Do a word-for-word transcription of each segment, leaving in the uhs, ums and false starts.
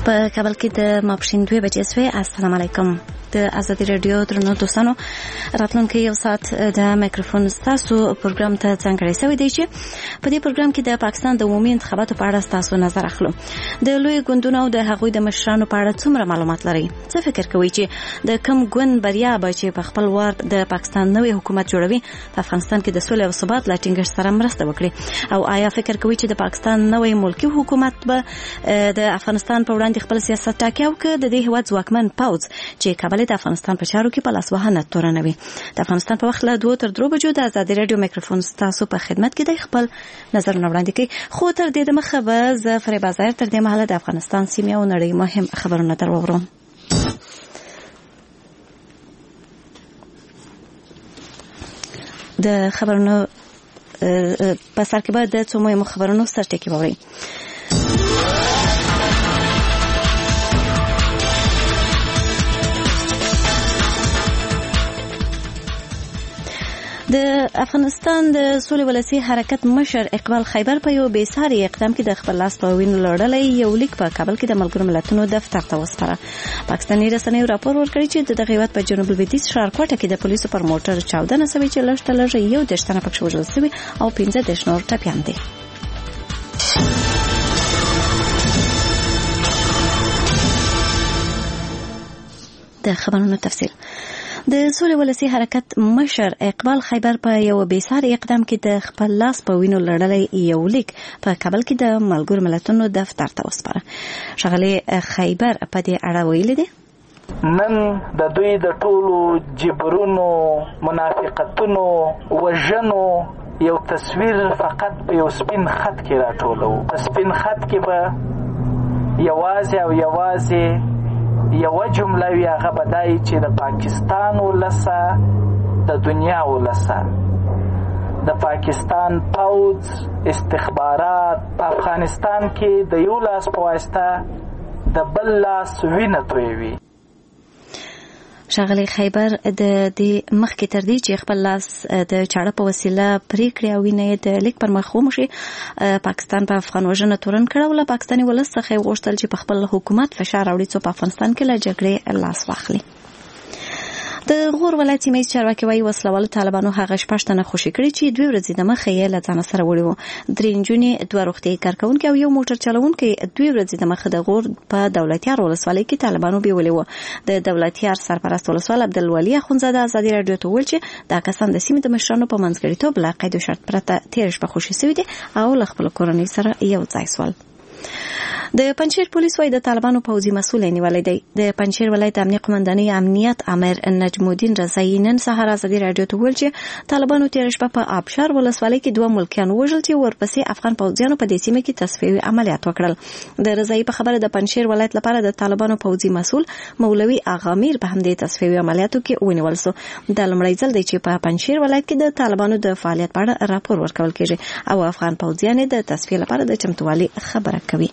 په کابل کې د ماپښین دوه بجې شوې. السلام علیکم. د ازادي رادیو درنو دوستانو، راتلونکي یو ساعت د میکروفون ستاسو پروګرام ته ځانګړی شوی دی چې په دې پروګرام کې د پاکستان د عمومي انتخاباتو په اړه ستاسو نظر اخلو. د لوی ګوندونو او د هغوی د مشرانو په اړه څومره معلومات لرئ؟ څه فکر کوئ چې د کوم ګوند بریا به چې په خپل وار د پاکستان نوې حکومت جوړوي په افغانستان کې د سولې او ثبات لا ټینګښت سره مرسته وکړي؟ او آیا فکر کوئ چې د پاکستان نوې ملکی حکومت به د افغانستان په وړاندې خپل سیاست ټاکي او که د دې هیواد ځواکمن پوځ چې کابل د افغانستان په چارو کې په لاس وهنه تورنوي؟ د افغانستان په وخت له دوه تر درو بجو د ازادي رادیو میکروفون ستاسو په خدمت کې د خپل نظرونه وړاندې کوي. خو تر دې دمخه به زه فریبا ظاهر تر دې مهاله د افغانستان سیمې او نړۍ مهم خبرونه در وورم. د خبرونو په سر کې به د څو مهمو خبرونو سرټکي واورئ. د افغانستان د سولې ولسی حرکت مشر اقبال خیبر په یو بیساري اقدام کې د خپل لاس په وینو لړلې یو لیک په کابل کې د ملګرو ملتونو دفتر ته وسپاره. پاکستاني رسنیو راپور ورکړی چې د دغه هیواد په جنوب لویدیځ ښارکوټه کې د پولیسو پر موټر چاودنه شوې چې لږ تر لږه یو دېرش تنه پکې وژل شوي او پنځه دېرش نور ټپیان دي. د خبرونو تفصیل. د سولې ولسی حرکت مشر اقبال خیبر په یو بیساري اقدام کې د خپل لاس په وینو لړلې یو لیک په کابل کې د ملګرو ملتونو دفتر ته وسپاره. ښاغلی خیبر په دې اړه ویلي دي: نن د دوی د ټولو جبرونو، منافقتونو، وژنو یو تصویر فقط په یو سپین خط کې راټولو. په سپین خط کې به یوازې او یوازې یوه جمله وي، هغه به دا وي چې د پاکستان ولسه، د دنیا ولسه، د پاکستان پوځ، استخبارات په افغانستان کې د یو لاس په واسطه د بل لاس وینه تویوي. ښاغلی خیبر د دې مخکې تر دې چې خپل لاس د چاړه په وسیله پرې کړي او وینه یې د لیک پر مخ وموښي، پاکستان په افغان وژنه تورن کړه او له پاکستاني ولس څخه یې غوښتل چې په خپل حکومت فشار راوړي څو په افغانستان کې له جګړې لاس واخلي. د غور ولایت سیمه ییز چارواکي وایي وسلوالو طالبانو هغه شپږ تنه خوشي کړي چې دوی ورځې دمخه یې له ځانه سره وړي وو. درې نجونې، دوه روغتیايي کارکوونکي او یو موټر چلوونکی دوی ورځې دمخه د غور په دولتیار ولسوالۍ کې طالبانو بیولي وو. د دولتیار سرپرست ولسوال عبدالولي اخونزاده ازادي رادیو ته وویل چې دا کسان د سیمې د مشرانو په منځګړیتوب له قید و شرط پرته تېره شپه خوشي سوي دي او له خپلو کورنۍ سره یو ځای سول. د پنجشیر پولیس وايي د طالبانو پوځي مسؤل نیولې دی. د پنجشیر ولایت امنیه قومندانۍ امنیت امر نجم الدین رضایی نن سهار ازادي رادیو ته ویل چې طالبانو تېره شپه په آبشار ولسوالۍ کې دوه ملکیان وژل چې ورپسې افغان پوځیانو په دې سیمه کې تصفیوي عملیات وکړل. د رضایی په خبره د پنجشیر ولایت لپاره د طالبانو پوځي مسؤل مولوي اغا میر په همدې تصفیوي عملیاتو کې ونیول شو. د لومړی ځل دی چې په پنجشیر ولایت کې د طالبانو د فعالیت په اړه راپور ورکول کېږي او افغان پوځیان د تصفیې لپاره د چمتووالي خبره کوي.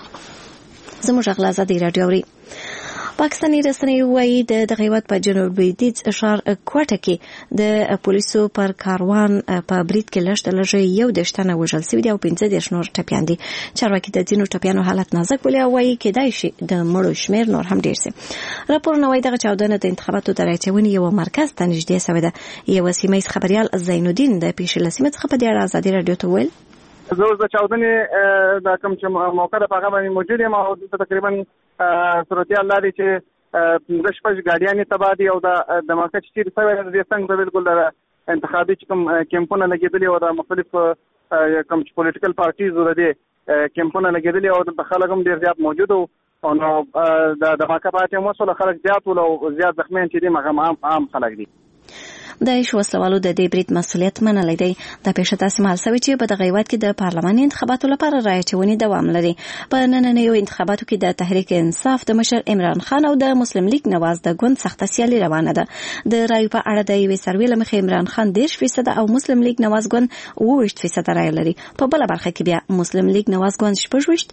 زموږ غلا ازادي رادیو اوري. پاکستاني رسنیو وايي د دغه هیواد په جنوب لویدیځ ښار کوټه کې د پولیسو پر کاروان په برید کې لږ تر لږه یو دېرش تنه وژل شوي دي او پنځه دېرش نور ټپیان دي. چارواکي د ځینو ټپیانو حالت نازک بولي او وايي کېدای شي د مړو شمېر نور هم ډېر شي. راپورونه وايي دغه چاودنه د انتخاباتو د راچونې یوه مرکز ته نږدې شوې ده. یوه سیمه ییز خبریال زین الدین د پېښې له سیمې څخه په دې اړه ازادي رادیو ته وویل: زه اوس د چاودنې د کوم چې موقع ده په هغه باندې موجود یم او دلته تقریبا صورتحال دا دی چې پنځه شپږ ګاډیانې تباه دي او د موقع چې چیرې شوی د دې څنګ ته بالکل د انتخابي چې کوم کیمپونه لګېدلي او د مختلفو کوم چې پولیټیکل پارټیزو د دې کیمپونه لګېدلي او د خلک هم ډېر زیات موجود وو او نو د موقع په هغه وسوله خلک زیات ول او زیات زخمیان چې دي هغه عام خلک دي. د وسلوالو د دې برید مسؤلیت منلی دی. دا پیښه داسې مهال شوې چې په دغه هیواد کې د پارلماني انتخاباتو لپاره رایې اچونې دوام لري. په نننیو انتخاباتو کې د تحریک انصاف د مشر عمران خان او د مسلم لیگ نواز د ګوند سخته سیالي روانه ده. د رایو په اړه د یوې سروې له مخې عمران خان دېرش فیصده او مسلم لیگ نواز ګوند اووه ویشت فیصده رایې لري. په بله برخه کې بیا مسلم لیگ نواز ګوند شپږ ویشت،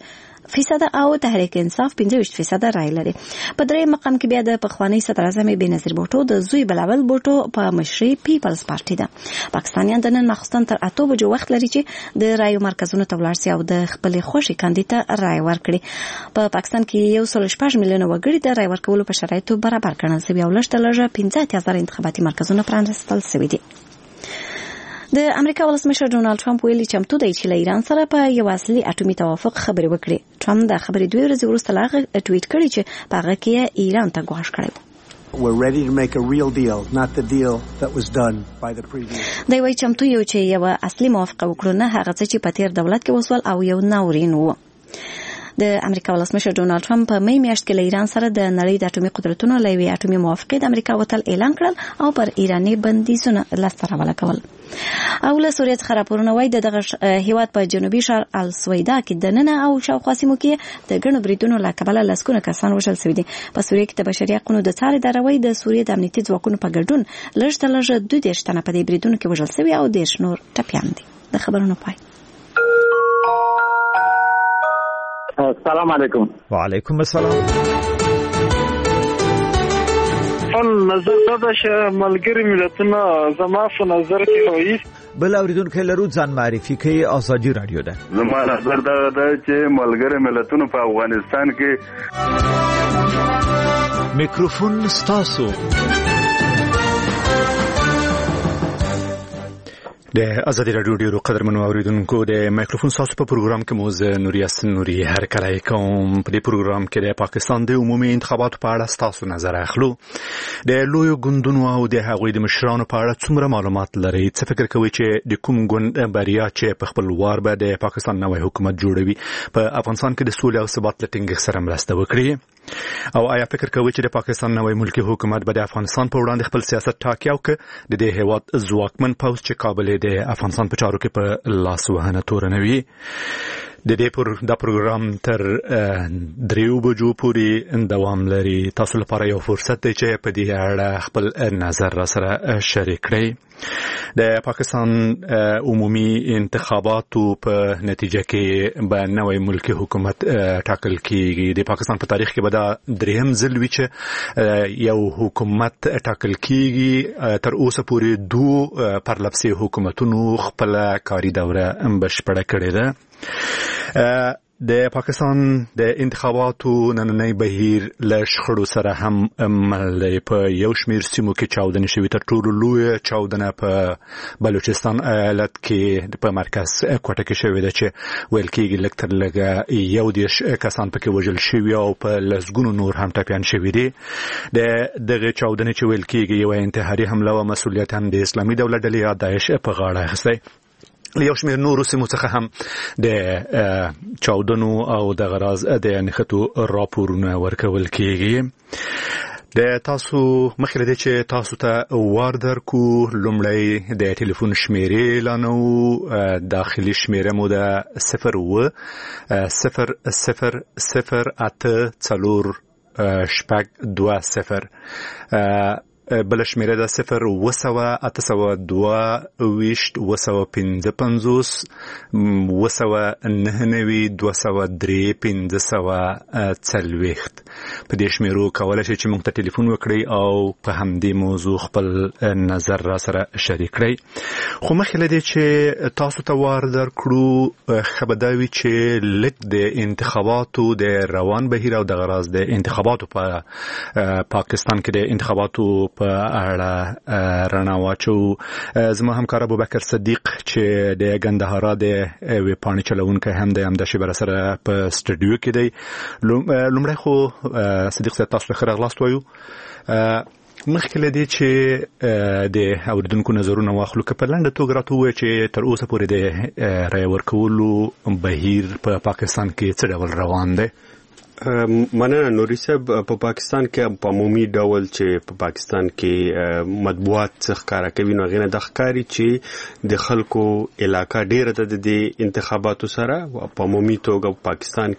فیصد او تحریک انصاف پنځه ویشت فیصد رای لري. په درې مقام کې بیا د پخوانی صدر اعظم بېنظیر بوټو د زوی بلاول بوټو په مشرۍ پیپلز پارټي ده. پاکستانیان د نن ماخوستن تر اته بجو وخت لري چې د رایو مرکزونو ته ولاړ شي او د خپل خوښي کاندید ته رای ورکړي. په پاکستان کې یو سل شپږ میلیونه وګړي د رای ورکولو په شرایطو برابر ګڼل شوي او لږ تر لږه پنځه اتیا زره انتخاباتي مرکزونه پرانیستل شوي دي. د امریکا ولسمشر ډونالد ټرمپ ویلي چمتو دی چې له ایران سره په یو اصلي اټومي توافق خبرې وکړي. ټرمپ دا خبرې دوه ورځې وروسته لا ټویټ کړی چې په هغه کې ایران ته ګواښ کړی و. We're ready to make a real deal, not the deal that was done by the previous. دی وایي چمتو یو چې یو اصلي موافقه وکړو، نه هغه څه چې په تیر دولت کې وسول او یو ناورین و. د امریکا ولسمشر ډونالد ټرمپ په می میاشت کې له ایران سره د نړۍ د اټومي قدرتونو له یوې اټومي موافقې د امریکا وتل اعلان کړل او پر ایراني بندیزونه لاسته راوړل کول. او له سوریې څخه راپورونه وایي د دغه هیواد په جنوبي ښار السویدا کې د ننه او شاوخوا سیمو کې د ګڼو بریدونو له کبله لسګونه کسان وژل شوي دي. په سوریې کې د بشري حقونو د څارې اداره وایي د سوریې د امنیتي ځواکونو په ګډون لږ تر لږه دوه دېرش تنه په دې بریدونو کې وژل شوي او دېرش نور ټپیان دي. د خبرونو پای. السلام علیکم. وعلیکم السلام. فن نظر دا چې ملګری ملتونه زما په نظر کې وایي بل اوریدونکو لرو ځان معرفي کوي. ازادي رادیو ده. زما نظر دا ده چې ملګری ملتونه په افغانستان کې میکروفون ستاسو. د ازادي رادیو ډیرو قدرمنو اوریدونکو د مایکروفون ساسو په پروګرام کې موز نوري حسن نوري هر کله کوم. په دې پروګرام کې د پاکستان د عمومي انتخاباتو په اړه تاسو نظر اخلو. د لوی ګوندونو او د هغوی د مشرانو په اړه څومره معلومات لري؟ څه فکر کوي چې د کوم ګوند بریا چې په خپل وار به د پاکستان نوی حکومت جوړوي په افغانستان کې د سولې او ثبات لټینګ سره مرسته وکړي؟ او آیا فکر کوي چې د پاکستان نوی ملکی حکومت به د افغانستان په وړاندې خپل سیاست ټاکي او که د دې هیواد ځواکمن پوځ چې کابل د افغانستان په چارو کې په لاس وهنه تورنوي؟ د دې پر دا پروګرام تر دریو بجو پورې دوام لري. تاسو لپاره یو فرصت دی چې په دې اړه خپل نظر را سره شریک کړئ. د پاکستان عمومي انتخاباتو په نتیجه کې به نوی ملکی حکومت ټاکل کیږي. د پاکستان په تاریخ کې به دا دریم ځل وي چې یو حکومت ټاکل کیږي. تر اوسه پورې دوه پرلپسې حکومتونو خپل کاري دوره بشپړه کړې ده. د پاکستان د انتخاباتو نننی بهیر له شخړو سره هم مل دی. په یو شمېر سیمو کې چاودنې شوي. تر ټولو لویه چاودنه په بلوچستان ایالت کې په مرکز کوټه کې شوې ده چې ویل کېږي لږ تر لږه یو دېرش کسان پکې وژل شوي او په لسګونو نور هم ټپیان شوي دي. د دغې چاودنې چې ویل کېږي یوه انتحاري حمله و، مسؤلیت هم د اسلامي دولت ډلې یا داعش په غاړه اخیستی. یو شمېر نورو سیمو څخه هم د چاودنو او د غراز د نښتو راپورونه ورکول کېږي. د تاسو مخکې له دې چې تاسو ته وار درکو، لومړی د ټلیفون شمیرې اعلانوو. داخلي شمیره مو ده صفر اوه صفر صفر صفر اته څلور شپږ دوه صفر. بل شمیره ده صفر اوه سوه اته سوه دوه ویشت اوه سوه پنځه پنځوس اوه سوه نهه نوي دوه سوه درې پنځه سوه څلوېښت. په دې شمیرو کولی شئ چې موږ ته ټلیفون وکړئ او په همدې موضوع خپل نظر را سره شریک کړئ. خو مخکې له دې چې تاسو ته وار درکړو، ښه به دا وي چې لږ د انتخاباتو د روان بهیر او دغه راز د انتخاباتو په پاکستان کې د انتخاباتو په اړه رڼا واچو. زما همکار ابوبکر صدیق چې د ګندهارا د ویب پاڼې چلونکی هم دی، همدا شیبه سره په سټوډیو کې دی. لومړی خو صدیق صاحب تاسو ته ښه راغلاست وایو. مخکې له دې چې د اوریدونکو نظرونه واخلو، که په لنډه توګه راته ووایئ چې تر اوسه پورې د رایې ورکولو بهیر په پاکستان کې څه ډول روان دی؟ مننه نوري صاحب. په پاکستان کې په عمومي ډول چې په پاکستان کې مطبوعات څخه کار کوي، نو غینه د ښکاری چې د خلکو علاقه ډیره ده د انتخاباتو سره. په عمومي توګه په پاکستان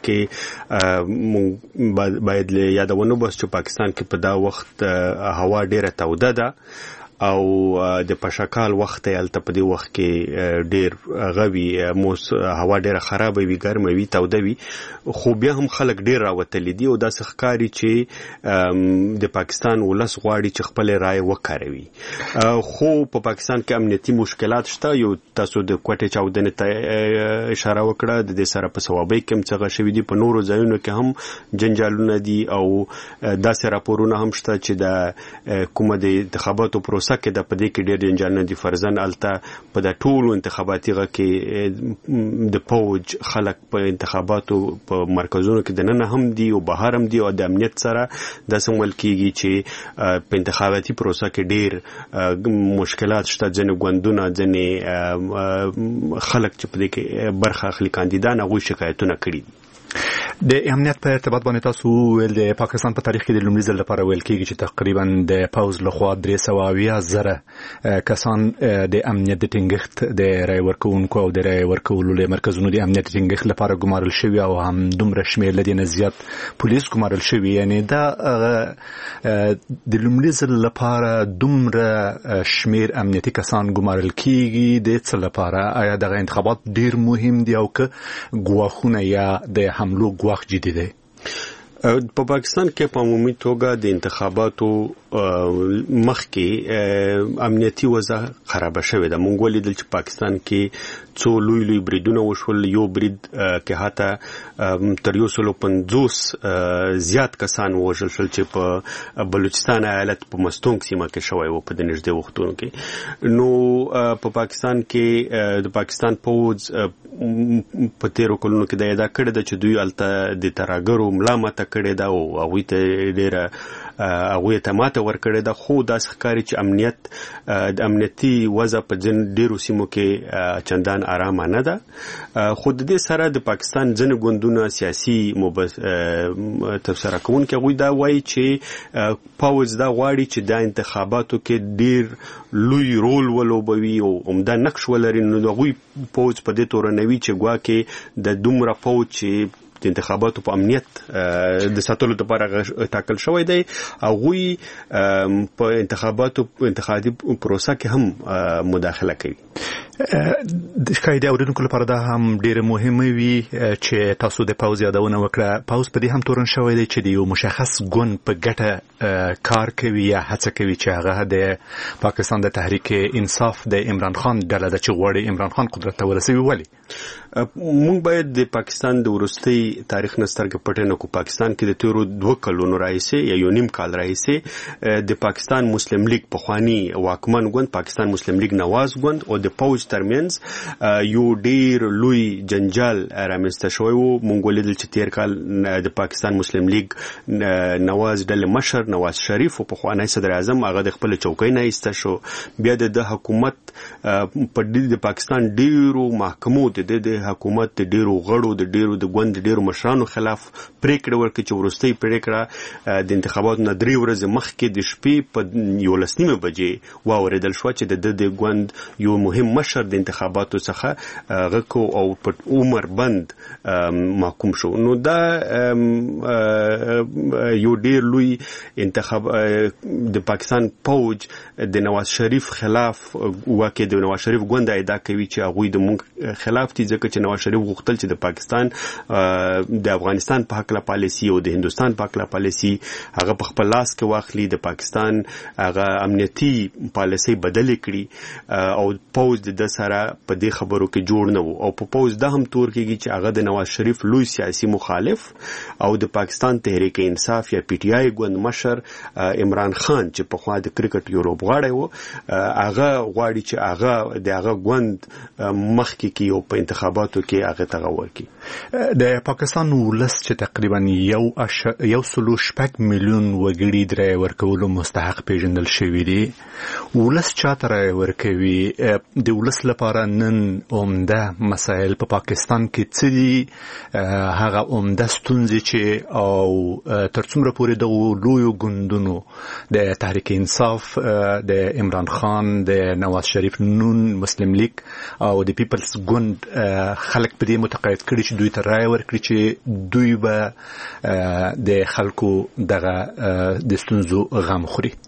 کې باید له یادونو بس چې پاکستان کې په دا وخت هوا ډیره توده ده او د پشکال وخت یالته په دې وخت کې ډیر غوي موس هوا ډیره خراب وي ګرم وي توده وي خو بیا هم خلک ډیر راوتل دي او دا ښکاری چې د پاکستان ولس غواړي چې خپل رائے وکاروي خو په پاکستان کې امنیتي مشکلات شته یو تاسو د کوټه چاودنې ته اشاره وکړه د دې سره په ثوابي کې څنګه شوی دي په نورو ځایونو کې هم جنجالونه دي او داسې راپورونه هم شته چې د کومه د انتخاباتو پروسه کې د پدې کې ډېر جنجالونه دي فرضاً الته په د ټولو انتخاباتي غږ کې د پوج خلک په انتخاباتو په مرکزونو کې د نن هم دي او بهر هم دي او د امنیت سره د سمول کېږي چې په انتخاباتي پروسه کې ډېر مشکلات شته ځنې ګوندونه ځنې خلک چې په دې کې برخه اخلي کاندیدان هغوی شکایتونه کړي د امنیت په ارتباط باندې تاسو ویل د پاکستان په تاریخ کې د لومړي ځل لپاره ویل کېږي چې تقریبا د پوز لخوا درې سوه اویا زره کسان د امنیت د ټینګښت د رای ورکوونکو او د رای ورکولو له مرکزونو د امنیت ټینګښت لپاره ګمارل شوي او هم دومره شمېر له دې نه زیات پولیس ګمارل شوي یعنی دا د لومړي ځل لپاره دومره شمېر امنیتي کسان ګمارل کېږي د څه لپاره آیا دغه انتخابات ډېر مهم دي او که ګواښونه یا د حملو ګواښ جدي دی په پاکستان کې په عمومي توګه د انتخاباتو مخکې امنیتي وضع خراب شوې ده مونږ ولیدل چې پاکستان کې څو لوی لوی بریدونه وشول یو برید کې حتی تر یو سل پنځوس زیات کسان وژل شول چې په بلوچستان ایالت په مستونګ سیمه کې شوی و په د نږدې وختونو کې نو په پاکستان کې د پاکستان پوز په تیرو کلونو کې دا ادا کړی ده چې دوی الته د ترهګرو ملامته کړې ده او هغوی ته ډېره هغوی ته ماته ورکړې ده خو داسې ښکاري چې امنیت د امنیتي وضع په ډېرو سیمو کې چندان ارامه نه ده خو د دې سره د پاکستان ځینې ګوندونه سیاسي تبصره کوونکي هغوی دا وایي چې پوځ دا غواړي چې دا انتخاباتو کې ډېر لوی رول ولوبوي او عمده نقش ولري نو هغوی پوځ په دې تورنوي چې ګواکې د دومره پوځ چې د انتخاباتو په امنیت د ساتلو لپاره ټاکل شوی دی هغوی په انتخاباتو انتخابي پروسه کې هم مداخله کوي د ښکاري اورېدونکو لپاره دا هم ډېره مهمه وي چې تاسو د پوځ یادونه وکړه پوځ په دې هم تورن شوی دی چې د یو مشخص ګوند په ګټه کار کوي یا هڅه کوي چې هغه د پاکستان د تحریک انصاف د عمران خان ډله ده چې غواړي عمران خان قدرت ته ورسوي ولې مونږ باید د پاکستان د وروستي تاریخ نه سترګې پټې نه کړو پاکستان کې د تیرو دوه کلونو راهیسې یا یو نیم کال راهیسې د پاکستان مسلم لیگ پخوانی واکمن ګوند پاکستان مسلم لیگ نواز ګوند او د پوځ ترمنځ یو ډیر لوی جنجال رامنځته شوی و مونږ ولیدل چې تیر کال د پاکستان مسلم لیگ نواز ډلې مشر نواز شریف او پخوانی صدر اعظم هغه د خپل چوکۍ نه ایسته شو بیا د حکومت په د پاکستان ډیرو محکمو د حکومت د ډیرو غړو د ډیرو د ګوند ډیرو مشرانو خلاف پریکړه ورکړه چې ورستۍ پریکړه د انتخاباتو نه درې ورځې مخکې د شپې په یولس نیمه بجې واورېدل شوه چې د د ګوند یو مهم مشر د انتخاباتو څخه غکو او په عمر بند محکوم شو نو دا یو ډیر لوی انتخاب د پاکستان پوج د نواز شریف خلاف واکه د نواز شریف ګوند ادا کوي چې هغوی د مونږ خلاف دي ځکه چې نواز شریف غوښتل چې د پاکستان د افغانستان په حق لا پالیسی او د هندستان په حق لا پالیسی هغه په خپل لاس کې واخلي د پاکستان هغه امنیتي پالیسی بدل کړي او پوز د سره په دې خبرو کې جوړ نه وو او په پوز د هم تور کېږي چې هغه د نواز شریف لوی سیاسي مخالف او د پاکستان تحریک انصاف یا پی ټی آی ګوند مشر عمران خان چې په خوا د کرکټ یو لوبغاړی وو هغه غواړي چې هغه د هغه ګوند مخکې کې او په انتخاباتو کې هغه تغور کی د پاکستان ولس چې تقریبا یو اش... یو سلو شپږ میلیون وګړي درې ورکولو مستحق پیژندل شوی دي ولس چاته راي ورکوي د ولس لپاره نن عمده مسایل په پا پاکستان کې څه دي هغه عمده ستونزې چې او تر څومره پورې د لویو ګوندونو د تحریک انصاف د عمران خان د نواز شریف نون مسلم لیگ او د پیپلز ګوند خلک په دې متقاعد کړي چې دوی ته رائے ورکړي چې دوی به د خلکو دغه د ستونزو غم خوري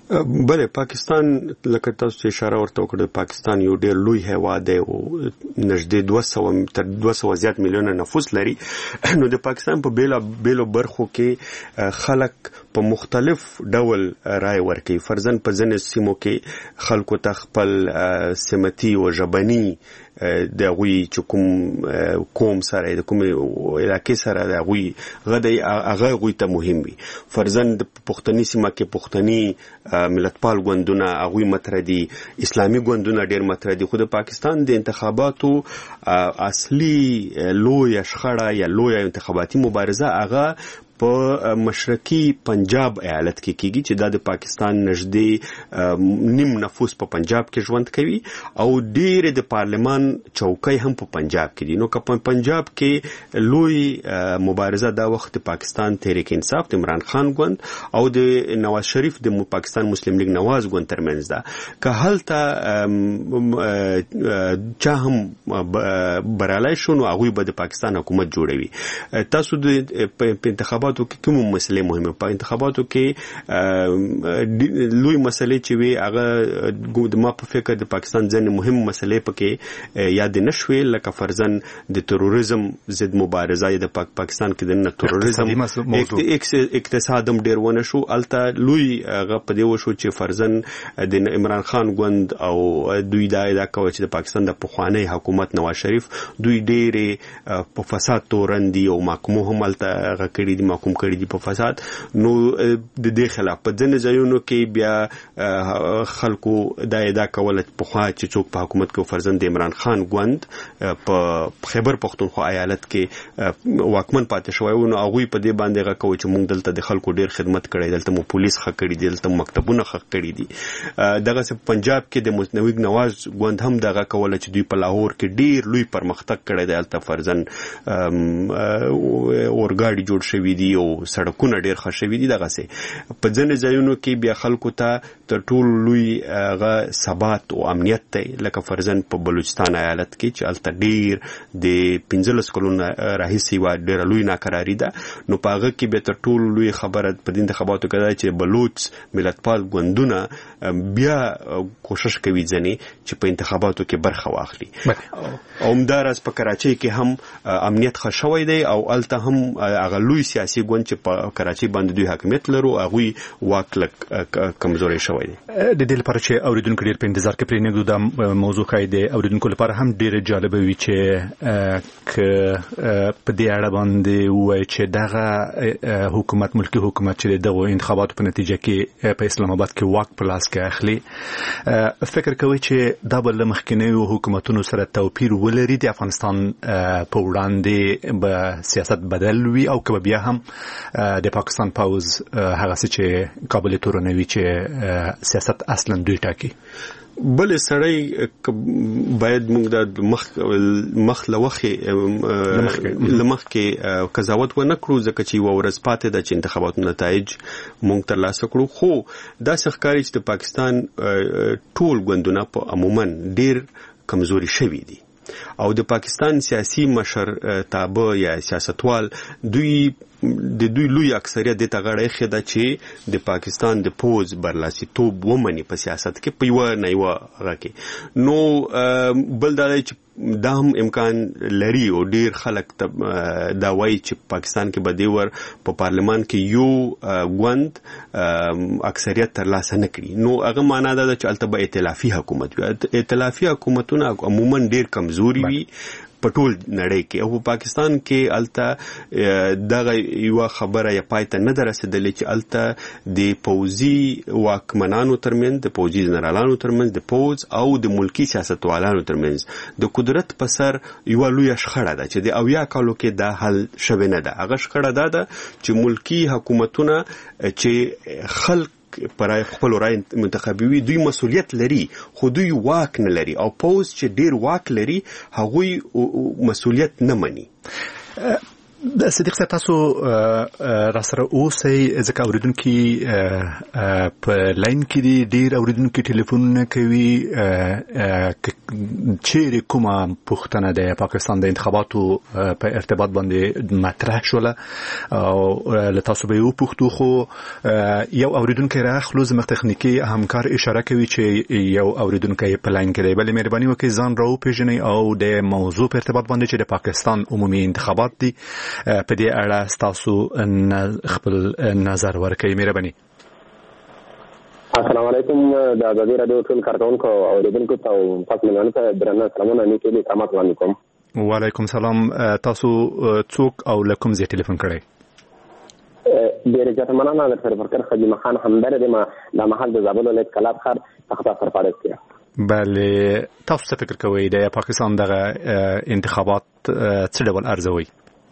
بله پاکستان لکه تاسو چې اشاره ورته وکړه پاکستان یو ډېر لوی هیواد دی او نږدې دوه سوه تر دوه سوه زیات میلیونه نفوس لري نو د پاکستان په بیلا بیلو برخو کې خلک په مختلف ډول رائے ورکوي فرضاً په ځینې سیمو کې خلکو ته خپل سمتي او ژبني د هغوی چې کوم قوم سره د کومې علاقې سره د هغوی غدی هغه هغوی ته مهم وي فرضاً د پښتني سیمه کې پښتني ملتپال ګوندونه هغوی مطرح دي اسلامي ګوندونه ډېر مطرح دي خو د پاکستان د انتخاباتو اصلي لویه شخړه یا لویه انتخاباتي مبارزه هغه په مشرقي پنجاب ایالت کې کیږي چې دا د پاکستان نږدې نیم نفوس په پنجاب کې ژوند کوي او ډېر د پارلمان چوکۍ هم په پنجاب کې دي نو که په پنجاب کې لوی مبارزه دا وخت د پاکستان تحریک انصاف د عمران خان ګوند او د نواز شریف د پاکستان مسلم لیگ نواز ګوند ترمنځ ده که هلته چا هم برالای شو نو هغوی به د پاکستان حکومت جوړوي تاسو د انتخاباتو کې کوم مسلې مهمه په انتخاباتو کې لوی مسلې چې وي هغه د ما په فکر د پاکستان ځینې مهم مسلې پکې یاد نشوي لکه فرضاً د تروریزم ضد مبارزه د پاکستان کې د تروریزم اقتصاد هم ډیر ونه شو الته لوی هغه په دی وشو چې فرضاً د عمران خان ګوند او دوی دا ادعا کوي چې د پاکستان د پخوانی حکومت نواز شریف دوی ډېرې په فساد تورن دي او محکومو هم الته هغه کړي دي محکوم کړي دي په فساد نو د دې خلاف په ځینې ځایونو کې بیا خلکو دا ادعا کوله چې پخوا چې څوک په حکومت کې فرضاً د عمران خان ګوند په خیبر پښتونخوا ایالت کې واکمن پاتې شوی و نو هغوی په دې باندې هغه کوي چې موږ دلته د خلکو ډېر خدمت کړی دلته مو پولیس ښه کړي دي دلته مکتبونه ښه کړي دي دغسې پنجاب کې د مسلم لیگ نواز ګوند هم دغه کوله چې دوی په لاهور کې ډېر لوی پرمختګ کړی دی هلته فرضاً اورګاډي جوړ شوي دي او سړکونه ډېر ښه شوي دي دغسې په ځینې ځایونو کې بیا خلکو ته تر ټولو لوی هغه ثبات او امنیت دی لکه فرضاً په بلوچستان ایالت کې چې هلته ډېر د پنځلس کلونو راهیسې یوه ډېره لوی ناکراري ده نو په هغه کې بیا تر ټولو لوی خبره په دې انتخاباتو کې ده چې بلوچ ملتپال ګوندونه بیا کوشش کوي ځنې چې په انتخاباتو کې برخه واخلي او همداراز په کراچۍ کې هم امنیت ښه شوی دی او هلته هم هغه لوی سیاسي ګوند چې په کراچۍ باندې دوی حاکمیت لرو هغوی واک لږ کمزوری شوی دی د دې لپاره چې اورېدونکو ډېر په انتظار کې پرې نږدو دا موضوع ښایي د اورېدونکو لپاره هم ډېره جالبه وي چې که په دې اړه باندې ووایي چې دغه حکومت ملکي حکومت چې د دغو انتخاباتو په نتیجه کې په اسلام آباد کې واک په لاس کې اخلي فکر کوي چې دا به له مخکینیو حکومتونو سره توپیر ولري د افغانستان په وړاندې به سیاست بدل وي او که بیا هم د پاکستان پوز هغه څه چې کابل تورنوي چې سیاست اصلا دوی ټاکي بل سړی باید موږ د مخ مخ لوخه لمخ کې قضاوت ونه کړو ځکه چې یو ورځ پاتې د انتخاباتو نتایج موږ تر لاسه کړو خو دا ښکاري چې د پاکستان ټول ګوندونه په عموما ډیر کمزوري شوي دي او د پاکستان سیاسي مشر تابع یا سیاستوال دوی د دوی لوی اکثریت د تغړې خده چې د پاکستان د پوز برلاسي توب ومني په سیاست کې په یو نه یو هغه کې نو بل دا چې دا هم امکان لري او ډیر خلک دا وایي چې پاکستان کې به دیور په پارلمان کې یو غوند اکثریت تر لاسه نه کړي نو هغه معنا دا چې البته به ائتلافي حکومت وي ائتلافي حکومتونه عموما ډیر کمزوري وي په ټول نړۍ کې او په پاکستان کې الته دغه یو خبره یا پایته نه درسېدلې چې الته د پوځي واکمنانو ترمنځ د پوځي جنرالانو ترمنځ د پوز او د ملکی سیاستوالانو ترمنځ د قدرت په سر یو لوی شخړه ده چې د اویا کالو کې دا حل شوه نه ده هغه شخړه ده چې ملکی حکومتونه چې خلک پرای خپل رای منتخبوي دوی مسؤلیت لري خو دوی واک نه لري او پوز چې ډیر واک لري هغوی مسؤلیت نه مني صدیق صاحب تاسو را سره اوسئ ځکه اوریدونکي په لاین کې دي ډېر اوریدونکي ټلیفونونه کوي چیرې کومه پوښتنه د پاکستان د انتخاباتو په ارتباط باندې مطرح شوله او له تاسو به یې وپوښتو خو یو اوریدونکی راخلو زموږ تخنیکي همکار اشاره کوي چې یو اوریدونکی په لاین کې دی بلې مهرباني وکړئ ځان راوپېژنئ او د موضوع په ارتباط باندې چې د پاکستان عمومي انتخابات دي په دې اړه تاسو خپل نظر ورکړئ مهرباني. السلام علیکم د ازادي رادیو ټول کارکونکو او اوریدونکو ته تاسو ملګرو ته درنه سلامونه نیکې سلامات علیکم. وعلیکم سلام. تاسو څوک او لکم زی ټلیفون کړی؟ ډېر زیات مننه د پروفیسور خدیمه خان همدار د ما د محل د زابل ولایت کلاب خار تخته سرپرست کړ. بله تاسو څه فکر کوئ د پاکستان دغه انتخابات څه ډول ارزوي؟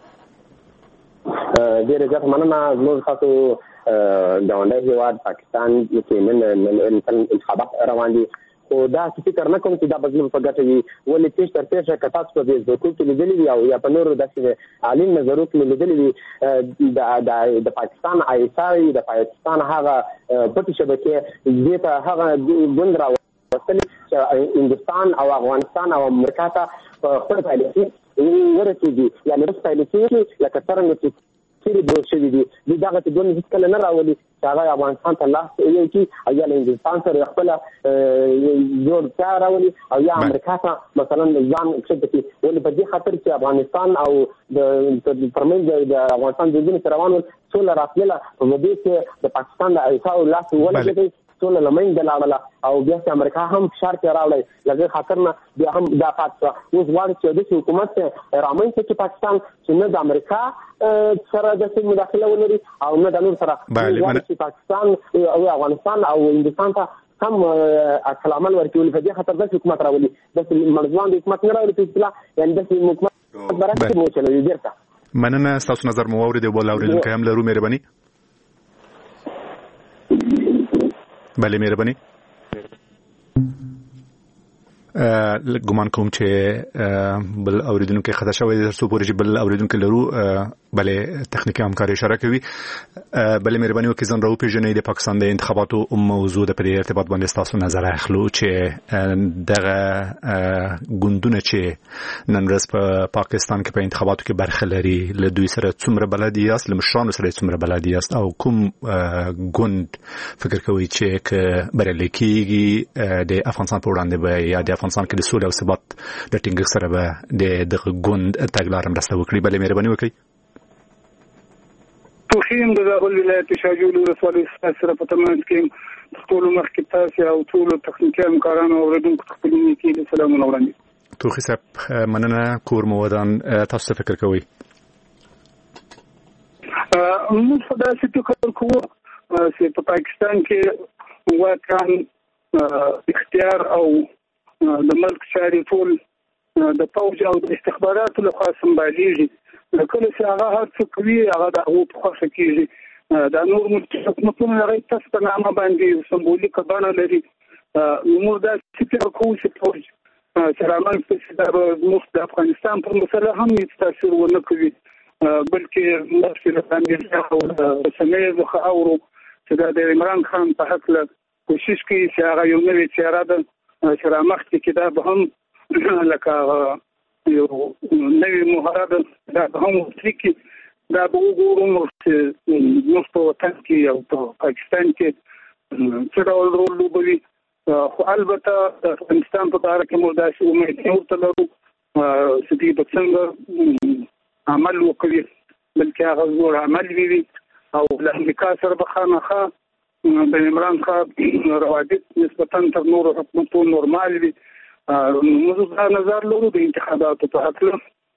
ډېر زیات مننه زموږ تاسو ګاونډی هیواد پاکستان کې نن انتخابات روان دي خو دا فکر نه کوم چې دا بدلون په ګټه وي ولې پیش تر پیشه که تاسو په فیسبوک کې لیدلي وي او یا په نورو داسې عالي نظرو کې لیدلي وي د پاکستان آی ایس آی د پاکستان هغه پټې شبکې دې ته هغه ګوند راوستلې چې هندوستان او افغانستان او امریکا ته په خپل پالیسي ورسېږي یعنې اوس پالیسي لکه څرنګه چې چیرې جوړ شوي دي دوی دغه چې ګوند هېڅکله نه راولي چې هغه افغانستان ته لاس یو کړي او یا له هندوستان سره خپله جوړتیا راولي او یا امریکا ته مثلا ځان کښته کړي ولې په دې خاطر چې افغانستان او د ترمنځ د افغانستان د ځینې سره روان ول سوله راتلله په مودې کې د پاکستان د ایساو لاس ولګېدی سوله له منځه لاړله او بیا چې امریکا هم فشار کې راوړی له دې خاطر نه بیا هم دا پاتې شوه اوس غواړي چې داسې حکومت رامنځته کړي پاکستان چې نه د امریکا سره داسې مداخله ولري او نه د نور سره غواړي چې پاکستان او افغانستان او هندوستان ته هم عکس العمل ورکړي په دې خاطر داسې حکومت راولي داسې مرزبان د حکومت نه راولي په اصطلاح یعنې داسې حکومت برعکس به وچلوي بېرته. مننه ستاسو نظر مو واورېد بل اورېدونکی هم لرو مهرباني. بله مهرباني. ګمان کوم چې بل اوریدونکو خطا شوی د څو پورې بل اوریدونکو لرو بلې تخنیکی همکاري اشاره کوي بلې مهرباني وکړئ ځان راوپېژنئ د پاکستان د انتخاباتو موضوع د پرې ارتباط باندې تاسو نظر اخلو چې دغه ګوندونه چې نن ورځ په پاکستان کې په انتخاباتو کې برخه لري له دوی سره څومره بلد یاست له مشرانو سره څومره بلد یاست او کوم ګوند فکر کوئ چې که بریالی کېږي د افغانستان په وړاندې به یا د افغانستان کې د سولې او ثبات د ټینګښت سره به د دغه ګوند تګلاره مرسته وکړي بلې مهرباني وکړئ. توخیم د زابل ولایت شاجول ولسوالۍ سره په تماس کې ټولو مخکې تاسو او ټولو تخنیکي همکارانو او اوریدونکو ته خپل نیکې سلامونه وړاندې. توخي صاحب مننه کور مو ودان تاسو څه فکر کوئ؟ موږ په داسې فکر کوو چې په پاکستان کې واکان اختیار او د ملک چارې ټول د فوج او د استخباراتو لخوا سمبالیږي کله چې هغه هر څه کوي هغه د هغو په خوښه کېږي دا نور حکومتونه هغه تاسو په نامه باندې سمبولیکه بڼه لري موږ داسې فکر کوو چې فوج چې رامنځته شي دا به زموږ د افغانستان پر مسله هم هېڅ تاثیر ونه کوي بلکې مخکې له امریکا او رسنیو څخه اورو چې دا د عمران خان په هکله کوشش کوي چې هغه یو نوې څېره ده چې رامخکې کې دا به هم لکه یو نوې مهره ده دا به هم وترکي دا به وګورو چې زموږ په وطن کې او په پاکستان کې څه ډول رول لوبوي خو البته د افغانستان په باره کې موږ داسې امید ورته لرو چې دوی به څنګه عمل وکړي بلکې هغه زوړ عمل وي او له امریکا سره به خامخا د عمران خان روابط نسبتا تر نورو حکومتونو نورمال وي موږ دا نظر لرو د انتخاباتو په هکله.